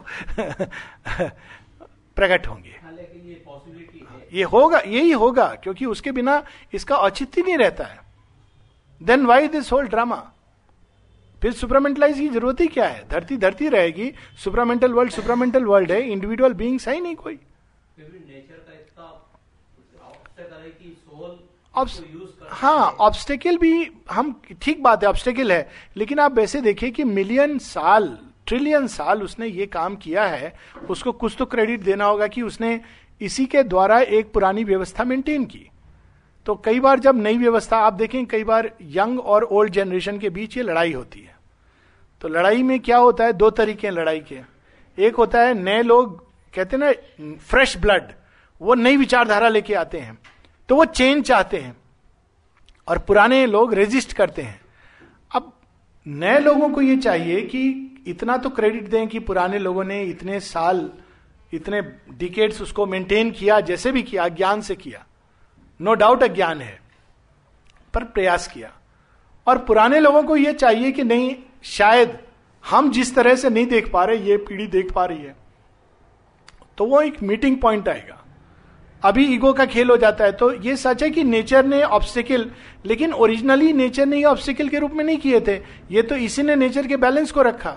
प्रकट होंगे। लेकिन ये पॉसिबिलिटी है, ये होगा, यही होगा, क्योंकि उसके बिना इसका औचित्य नहीं रहता है। Then why this whole drama? फिर सुपरामेंटलाइज की जरूरत ही क्या है? धरती धरती रहेगी, सुपरामेंटल वर्ल्ड सुपरामेंटल वर्ल्ड है, इंडिविजुअल बीइंग्स है ही नहीं कोई। नेचर का इतना ऑब्स्टेकल है कि सोल हाँ, ऑब्स्टेकल भी हम, ठीक बात है, ऑब्स्टेकल है, लेकिन आप वैसे देखिए कि मिलियन साल, ट्रिलियन साल उसने ये काम किया है, उसको कुछ तो क्रेडिट देना होगा कि उसने इसी के द्वारा एक पुरानी व्यवस्था मेंटेन की। तो कई बार जब नई व्यवस्था, आप देखें कई बार यंग और ओल्ड जनरेशन के बीच ये लड़ाई होती है। तो लड़ाई में क्या होता है, दो तरीके हैं लड़ाई के। एक होता है नए लोग, कहते हैं ना फ्रेश ब्लड, वो नई विचारधारा लेके आते हैं, तो वो चेंज चाहते हैं, और पुराने लोग रेजिस्ट करते हैं। अब नए लोगों को ये चाहिए कि इतना तो क्रेडिट दें कि पुराने लोगों ने इतने साल, इतने डिकेड्स उसको मेंटेन किया, जैसे भी किया, अज्ञान से किया, नो डाउट अज्ञान है, पर प्रयास किया। और पुराने लोगों को यह चाहिए कि नहीं, शायद हम जिस तरह से नहीं देख पा रहे, ये पीढ़ी देख पा रही है। तो वो एक मीटिंग पॉइंट आएगा। अभी ईगो का खेल हो जाता है। तो ये सच है कि नेचर ने ऑब्स्टिकल, लेकिन ओरिजिनली नेचर ने ये ऑब्स्टिकल के रूप में नहीं किए थे, ये तो इसी ने नेचर के बैलेंस को रखा।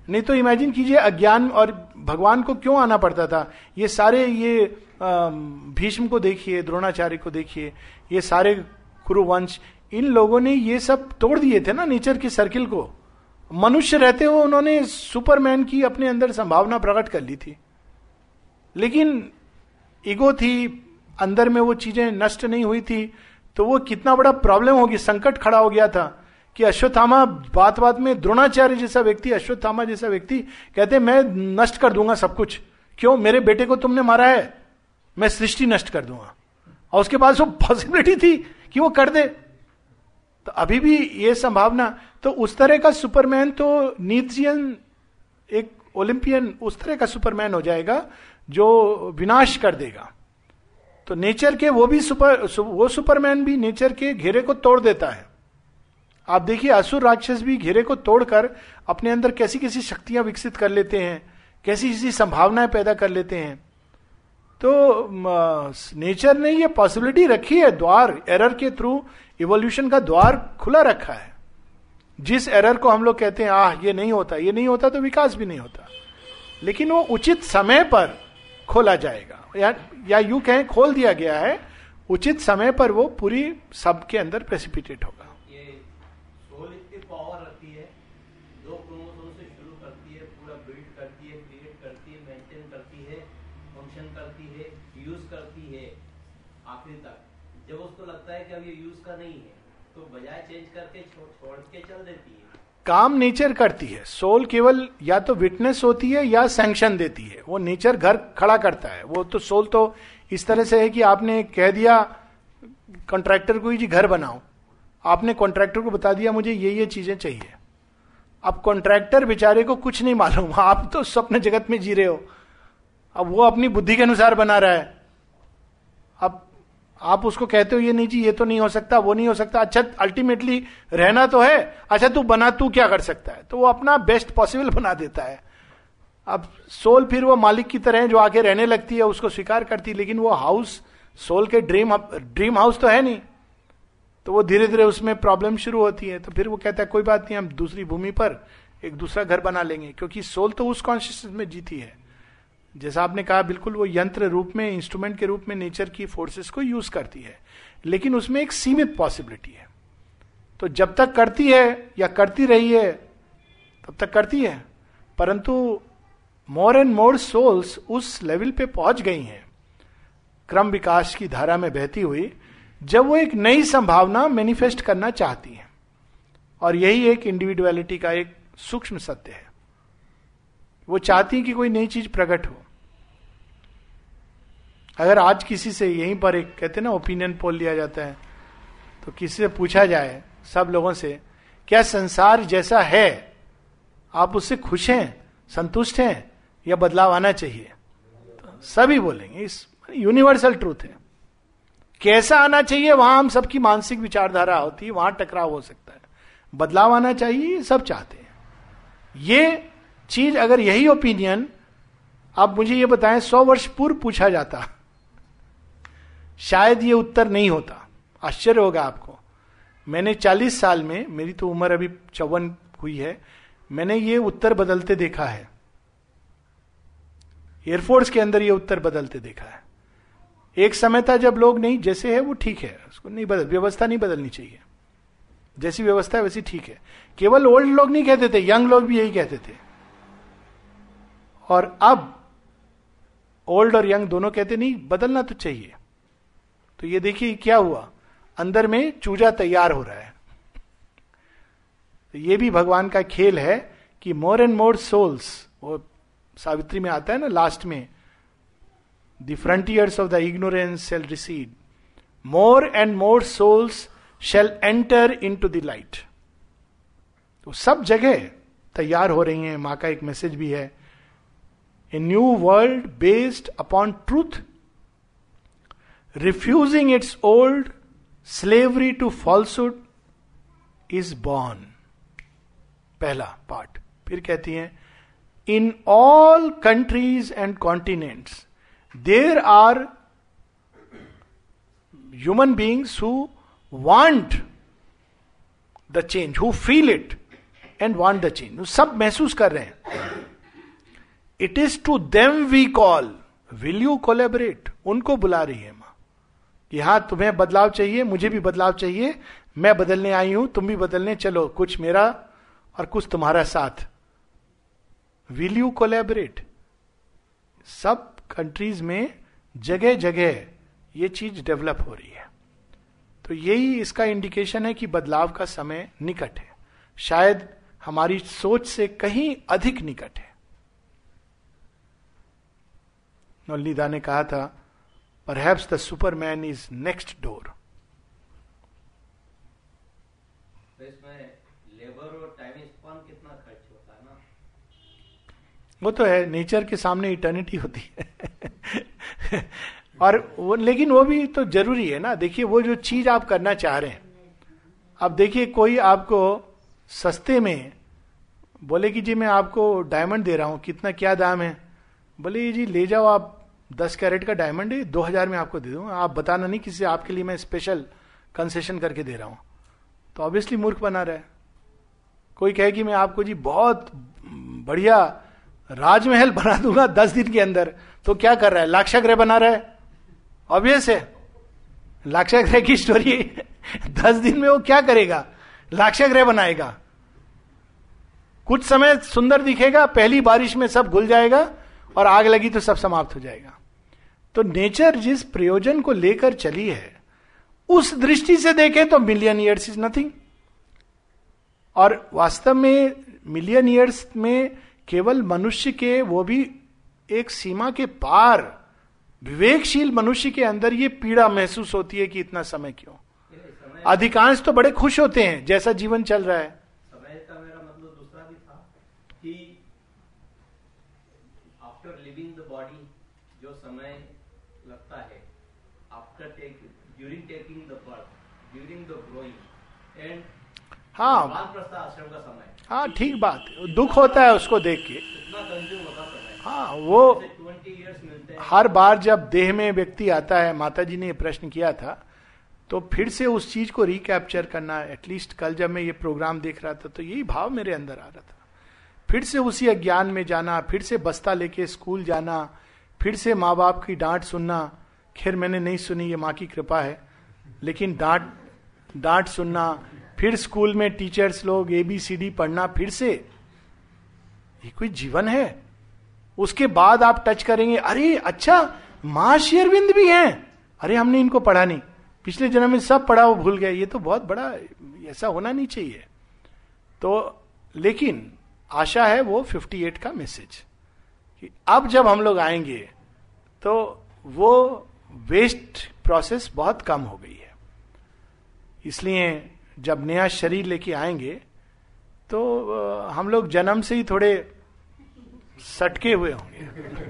नहीं तो इमेजिन कीजिए अज्ञान, और भगवान को क्यों आना पड़ता था? ये सारे, ये भीष्म को देखिए, द्रोणाचार्य को देखिए, ये सारे कुरुवंश, इन लोगों ने ये सब तोड़ दिए थे ना नेचर की सर्किल को। मनुष्य रहते हुए उन्होंने सुपरमैन की अपने अंदर संभावना प्रकट कर ली थी, लेकिन ईगो थी अंदर में, वो चीजें नष्ट नहीं हुई थी, तो वो कितना बड़ा प्रॉब्लम होगी, संकट खड़ा हो गया था कि अश्वत्थामा बात बात में, द्रोणाचार्य जैसा व्यक्ति, अश्वत्थामा जैसा व्यक्ति कहते मैं नष्ट कर दूंगा सब कुछ, क्यों? मेरे बेटे को तुमने मारा है, मैं सृष्टि नष्ट कर दूंगा। और उसके पास वो पॉसिबिलिटी थी कि वो कर दे, तो अभी भी ये संभावना, तो उस तरह का सुपरमैन तो नीत्सियन, एक ओलंपियन उस तरह का सुपरमैन हो जाएगा जो विनाश कर देगा। तो नेचर के वो भी सुपर वो सुपरमैन भी नेचर के घेरे को तोड़ देता है। आप देखिए असुर राक्षस भी घेरे को तोड़कर अपने अंदर कैसी कैसी शक्तियां विकसित कर लेते हैं, कैसी कैसी संभावनाएं पैदा कर लेते हैं। तो नेचर ने ये पॉसिबिलिटी रखी है, द्वार, एरर के थ्रू इवोल्यूशन का द्वार खुला रखा है। जिस एरर को हम लोग कहते हैं आह ये नहीं होता, ये नहीं होता, तो विकास भी नहीं होता, लेकिन वो उचित समय पर खोला जाएगा, या, या यूं कहें खोल दिया गया है, उचित समय पर वो पूरी सबके अंदर प्रेसिपिटेट होगा। ये सोल इतनी पावर रखती है, दो क्रोमोसोम से शुरू करती है, पूरा बिल्ड करती है, क्रिएट करती है, मेंटेन करती है, फंक्शन करती है, यूज करती है आखिरी तक। जब उसको लगता है कि अब ये यूज का नहीं है, तो बजाय चेंज करके छोड़ छोड़ के चल देती है। काम नेचर करती है, सोल केवल या तो विटनेस होती है या सैंक्शन देती है। वो नेचर घर खड़ा करता है। वो तो सोल तो इस तरह से है कि आपने कह दिया कॉन्ट्रैक्टर को, जी घर बनाओ, आपने कॉन्ट्रैक्टर को बता दिया मुझे ये ये चीजें चाहिए। अब कॉन्ट्रैक्टर बेचारे को कुछ नहीं मालूम, आप तो स्वप्न जगत में जी रहे हो, अब वो अपनी बुद्धि के अनुसार बना रहा है। अब आप उसको कहते हो ये नहीं जी, ये तो नहीं हो सकता, वो नहीं हो सकता, अच्छा अल्टीमेटली रहना तो है, अच्छा तू बना, तू क्या कर सकता है, तो वो अपना बेस्ट पॉसिबल बना देता है। अब सोल फिर वो मालिक की तरह जो आके रहने लगती है, उसको स्वीकार करती है, लेकिन वो हाउस सोल के ड्रीम ड्रीम हाउस तो है नहीं, तो वो धीरे धीरे उसमें प्रॉब्लम शुरू होती है। तो फिर वो कहता है कोई बात नहीं, हम दूसरी भूमि पर एक दूसरा घर बना लेंगे, क्योंकि सोल तो उस कॉन्शियसनेस में जीती है। जैसा आपने कहा बिल्कुल, वो यंत्र रूप में, इंस्ट्रूमेंट के रूप में नेचर की फोर्सेस को यूज करती है, लेकिन उसमें एक सीमित पॉसिबिलिटी है। तो जब तक करती है या करती रही है तब तक करती है, परंतु मोर एंड मोर सोल्स उस लेवल पे पहुंच गई हैं क्रम विकास की धारा में बहती हुई, जब वो एक नई संभावना मैनिफेस्ट करना चाहती हैं। और यही एक इंडिविजुअलिटी का एक सूक्ष्म सत्य है। वो चाहती है कि कोई नई चीज प्रकट हो। अगर आज किसी से यहीं पर एक कहते हैं ना ओपिनियन पोल लिया जाता है, तो किसी से पूछा जाए सब लोगों से, क्या संसार जैसा है आप उससे खुश हैं, संतुष्ट हैं, या बदलाव आना चाहिए? तो सभी बोलेंगे, इस यूनिवर्सल ट्रूथ है। कैसा आना चाहिए वहां हम सबकी मानसिक विचारधारा होती है, वहां टकराव हो सकता है। बदलाव आना चाहिए, सब चाहते हैं। ये चीज, अगर यही ओपिनियन आप मुझे ये बताएं सौ वर्ष पूर्व पूछा जाता, शायद ये उत्तर नहीं होता। आश्चर्य होगा आपको। मैंने चालीस साल में, मेरी तो उम्र अभी चौवन हुई है, मैंने ये उत्तर बदलते देखा है। एयरफोर्स के अंदर ये उत्तर बदलते देखा है। एक समय था जब लोग नहीं, जैसे है वो ठीक है, उसको नहीं बदल, व्यवस्था नहीं बदलनी चाहिए, जैसी व्यवस्था है वैसी ठीक है। केवल ओल्ड लोग नहीं कहते थे, यंग लोग भी यही कहते थे। और अब ओल्ड और यंग दोनों कहते नहीं, बदलना तो चाहिए। तो ये देखिए क्या हुआ, अंदर में चूजा तैयार हो रहा है। तो ये भी भगवान का खेल है कि मोर एंड मोर सोल्स, वो सावित्री में आता है ना लास्ट में, the frontiers of the ignorance shall recede, more and more souls shall enter into the light. तो सब जगह तैयार हो रही हैं। मां का एक मैसेज भी है, a new world based upon truth, refusing its old slavery to falsehood is born। पहला पार्ट। फिर कहती हैं, in all countries and continents there are human beings who want the change, who feel it and want the change, सब महसूस कर रहे हैं. It is to them we call, will you collaborate. उनको बुला रही है मां कि हाँ तुम्हें बदलाव चाहिए, मुझे भी बदलाव चाहिए, मैं बदलने आई हूं, तुम भी बदलने चलो, कुछ मेरा और कुछ तुम्हारा साथ. Will you collaborate. सब कंट्रीज में जगह जगह ये चीज डेवलप हो रही है. तो यही इसका इंडिकेशन है कि बदलाव का समय निकट है, शायद हमारी सोच से कहीं अधिक निकट है. नवनीदा ने कहा था, perhaps the superman is next door. तो इसमें लेबर और टाइम स्पैन कितना खर्च होता है ना? वो तो है, नेचर के सामने इटर्निटी होती है. और वो, लेकिन वो भी तो जरूरी है ना. देखिए वो जो चीज आप करना चाह रहे हैं, अब देखिए कोई आपको सस्ते में बोले कि जी मैं आपको डायमंड दे रहा हूं, कितना क्या दाम है, बोले जी ले जाओ आप, दस कैरेट का डायमंड है, दो हजार में आपको दे दूंगा, आप बताना नहीं किसी, आपके लिए मैं स्पेशल कंसेशन करके दे रहा हूं. तो ऑब्वियसली मूर्ख बना रहा है. कोई कहे कि मैं आपको जी बहुत बढ़िया राजमहल बना दूंगा दस दिन के अंदर, तो क्या कर रहा है, लाक्षागृह बना रहा है. ऑब्वियस है, लाक्षागृह की स्टोरी दस दिन में वो क्या करेगा, लाक्षागृह बनाएगा. कुछ समय सुंदर दिखेगा, पहली बारिश में सब घुल जाएगा और आग लगी तो सब समाप्त हो जाएगा. तो नेचर जिस प्रयोजन को लेकर चली है, उस दृष्टि से देखें तो मिलियन ईयर्स इज नथिंग. और वास्तव में मिलियन ईयर्स में केवल मनुष्य के, वो भी एक सीमा के पार विवेकशील मनुष्य के अंदर ये पीड़ा महसूस होती है कि इतना समय क्यों. अधिकांश तो बड़े खुश होते हैं जैसा जीवन चल रहा है. समय का मेरा मतलब दूसरा भी था कि आफ्टर लिविंग द बॉडी जो समय लगता है, after taking, during taking the birth, during the growing and हाँ वानप्रस्थ आश्रम का समय. हाँ ठीक बात, दुख होता है उसको देख के. इतना कंज्यूम होता समय. हाँ वो ट्वेंटी इयर्स मिलते हैं. हर बार जब देह में व्यक्ति आता है, माता जी ने ये प्रश्न किया था, तो फिर से उस चीज को रिकैप्चर करना. एटलीस्ट कल जब मैं ये प्रोग्राम देख रहा था तो यही भाव मेरे अंदर आ रहा था. फिर से उसी अज्ञान में जाना, फिर से बस्ता लेके स्कूल जाना, फिर से माँ बाप की डांट सुनना. खैर मैंने नहीं सुनी, ये माँ की कृपा है, लेकिन डांट डांट सुनना, फिर स्कूल में टीचर्स लोग ए बी सी डी पढ़ना, फिर से ये कोई जीवन है. उसके बाद आप टच करेंगे, अरे अच्छा मां श्री अरविंद भी हैं, अरे हमने इनको पढ़ा नहीं, पिछले जन्म में सब पढ़ा वो भूल गए. ये तो बहुत बड़ा, ऐसा होना नहीं चाहिए. तो लेकिन आशा है वो अट्ठावन का मैसेज कि अब जब हम लोग आएंगे तो वो वेस्ट प्रोसेस बहुत कम हो गई है. इसलिए जब नया शरीर लेके आएंगे तो हम लोग जन्म से ही थोड़े सटके हुए होंगे.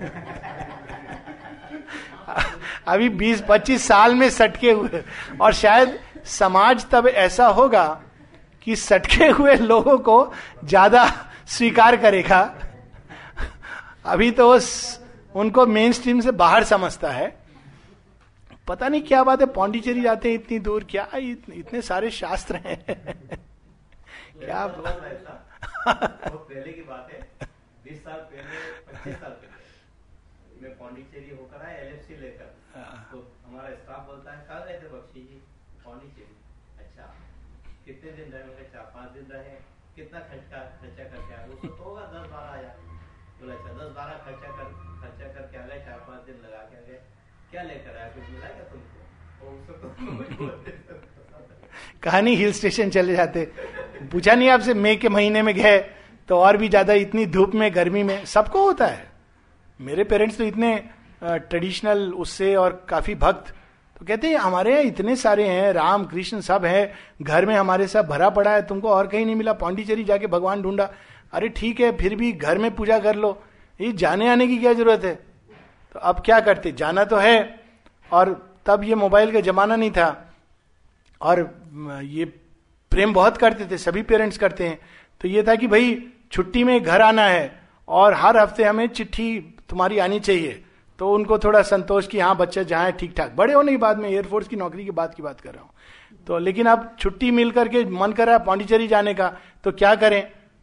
अभी बीस पच्चीस साल में सटके हुए, और शायद समाज तब ऐसा होगा कि सटके हुए लोगों को ज्यादा स्वीकार करेगा. अभी तो उनको मेन स्ट्रीम से बाहर समझता है. पता नहीं क्या बात है, पौंडीचेरी जाते हैं इतनी दूर, क्या इतने, इतने सारे शास्त्र हैं. क्या वो पहले की बात है, बीस साल पहले, पच्चीस साल पहले मैं पौंडीचेरी होकर आया एल एफ सी लेकर. तो हमारा स्टाफ बोलता है कहाँ गए थे बख्शी जी? पौंडीचेरी. अच्छा कितने दिन रहे होंगे? चार पांच दिन रहे. कितना खर्चा खर्चा करके आए? उसको तो होगा दस बारह हजार. बोला अच्छा दस बारह खर्चा कर खर्चा करके आ गए, चार पांच दिन लगा के आ गए. क्या लेकर आया, कुछ मिला क्या तुमको? कहानी हिल स्टेशन चले जाते, पूछा नहीं आपसे मई के महीने में गए तो और भी ज्यादा इतनी धूप में गर्मी में. सबको होता है. मेरे पेरेंट्स तो इतने ट्रेडिशनल उससे और काफी भक्त, तो कहते हैं हमारे यहाँ इतने सारे हैं, राम कृष्ण सब है, घर में हमारे सब भरा पड़ा है, तुमको और कहीं नहीं मिला, पौंडीचेरी जाके भगवान ढूंढा. अरे ठीक है, फिर भी घर में पूजा कर लो, ये जाने आने की क्या जरूरत है. तो अब क्या करते, जाना तो है. और तब ये मोबाइल का जमाना नहीं था, और ये प्रेम बहुत करते थे, सभी पेरेंट्स करते हैं. तो ये था कि भाई छुट्टी में घर आना है और हर हफ्ते हमें चिट्ठी तुम्हारी आनी चाहिए. तो उनको थोड़ा संतोष कि हाँ बच्चे जहाँ ठीक ठाक, बड़े होने के बाद में एयरफोर्स की नौकरी के बाद की बात कर रहा हूँ. तो लेकिन अब छुट्टी मिल करके मन कर रहा है पौंडीचेरी जाने का, तो क्या करें,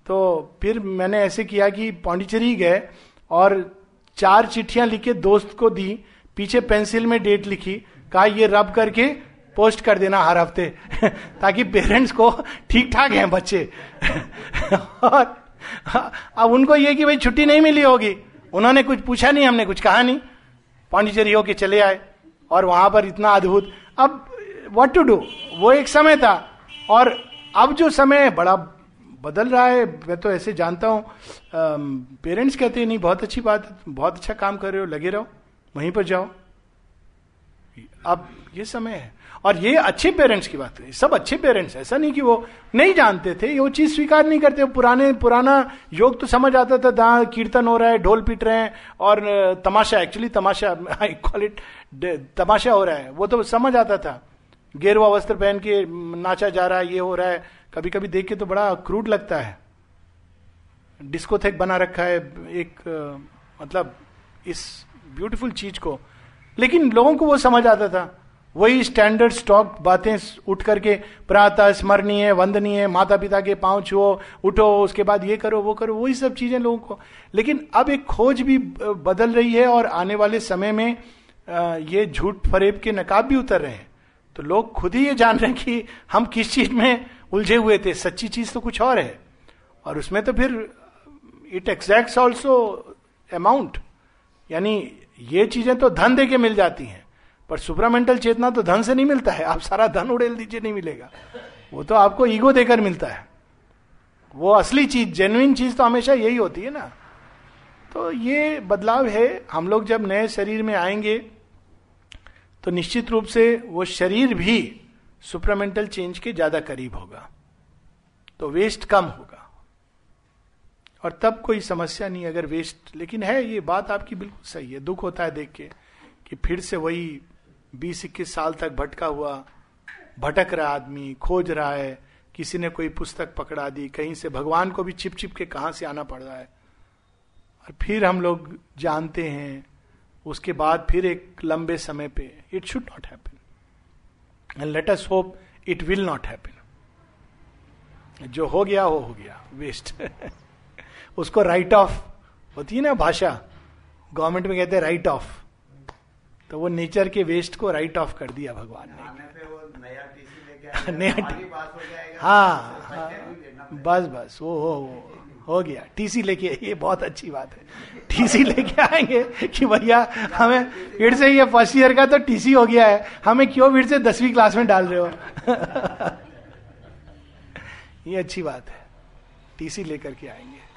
तो फिर मैंने ऐसे किया कि पौंडीचेरी गए और चार चिट्ठियां लिखे दोस्त को दी, पीछे पेंसिल में डेट लिखी, कहा ये रब करके पोस्ट कर देना हर हफ्ते ताकि पेरेंट्स को ठीक ठाक हैं बच्चे और अब उनको ये कि भाई छुट्टी नहीं मिली होगी, उन्होंने कुछ पूछा नहीं, हमने कुछ कहा नहीं, पौंडीचेरी होके चले आए और वहां पर इतना अद्भुत। अब व्हाट टू डू, वो एक समय था और अब जो समय बड़ा बदल रहा है। मैं तो ऐसे जानता हूं, पेरेंट्स कहते हैं नहीं बहुत अच्छी बात है, बहुत अच्छा काम कर रहे हो, लगे रहो, वहीं पर जाओ। अब ये समय है और ये अच्छे पेरेंट्स की बात है, सब अच्छे पेरेंट्स, ऐसा नहीं कि वो नहीं जानते थे, वो चीज स्वीकार नहीं करते। पुराने पुराना योग तो समझ आता था, जहां कीर्तन हो रहा है, ढोल पीट रहे हैं और तमाशा, एक्चुअली तमाशा, आई कॉल इट तमाशा हो रहा है, वो तो समझ आता था। गेरुआ वस्त्र पहन के नाचा जा रहा है, ये हो रहा है, कभी कभी देख के तो बड़ा क्रूड लगता है। डिस्कोथेक बना रखा है एक, मतलब इस ब्यूटीफुल चीज को, लेकिन लोगों को वो समझ आता था। वही स्टैंडर्ड स्टॉक बातें उठ करके, प्रातः स्मरणीय, वंदनीय, माता पिता के पांव छुओ, उठो, उसके बाद ये करो वो करो, वही सब चीजें लोगों को। लेकिन अब एक खोज भी बदल रही है और आने वाले समय में ये झूठ फरेब के नकाब भी उतर रहे हैं। तो लोग खुद ही ये जान रहे हैं कि हम किस चीज में उलझे हुए थे, सच्ची चीज तो कुछ और है। और उसमें तो फिर इट एग्जैक्ट्स ऑल्सो अमाउंट, यानी ये चीजें तो धन दे के मिल जाती हैं, पर सुपरामेंटल चेतना तो धन से नहीं मिलता है। आप सारा धन उड़ेल दीजिए, नहीं मिलेगा, वो तो आपको ईगो देकर मिलता है। वो असली चीज, जेन्युइन चीज तो हमेशा यही होती है ना। तो ये बदलाव है। हम लोग जब नए शरीर में आएंगे तो निश्चित रूप से वो शरीर भी सुपरामेंटल चेंज के ज्यादा करीब होगा, तो वेस्ट कम होगा और तब कोई समस्या नहीं अगर वेस्ट। लेकिन है, ये बात आपकी बिल्कुल सही है, दुख होता है देख के कि फिर से वही बीस इक्कीस साल तक भटका हुआ, भटक रहा आदमी, खोज रहा है, किसी ने कोई पुस्तक पकड़ा दी, कहीं से भगवान को भी छिप छिप के कहां से आना पड़ रहा है। और फिर हम लोग जानते हैं उसके बाद फिर एक लंबे समय पे it should not happen and let us hope it will not happen. जो हो गया वो हो गया, वेस्ट उसको राइट ऑफ होती है ना भाषा, गवर्नमेंट में कहते हैं राइट ऑफ, तो वो नेचर के वेस्ट को राइट ऑफ कर दिया भगवान ने। नया हाँ, हाँ बस बस वो हो वो हो गया, टीसी लेके, ये बहुत अच्छी बात है, टीसी लेके आएंगे कि भैया हमें फिर से, ये फर्स्ट ईयर का तो टीसी हो गया है, हमें क्यों फिर से दसवीं क्लास में डाल रहे हो ये अच्छी बात है, टीसी लेकर के आएंगे।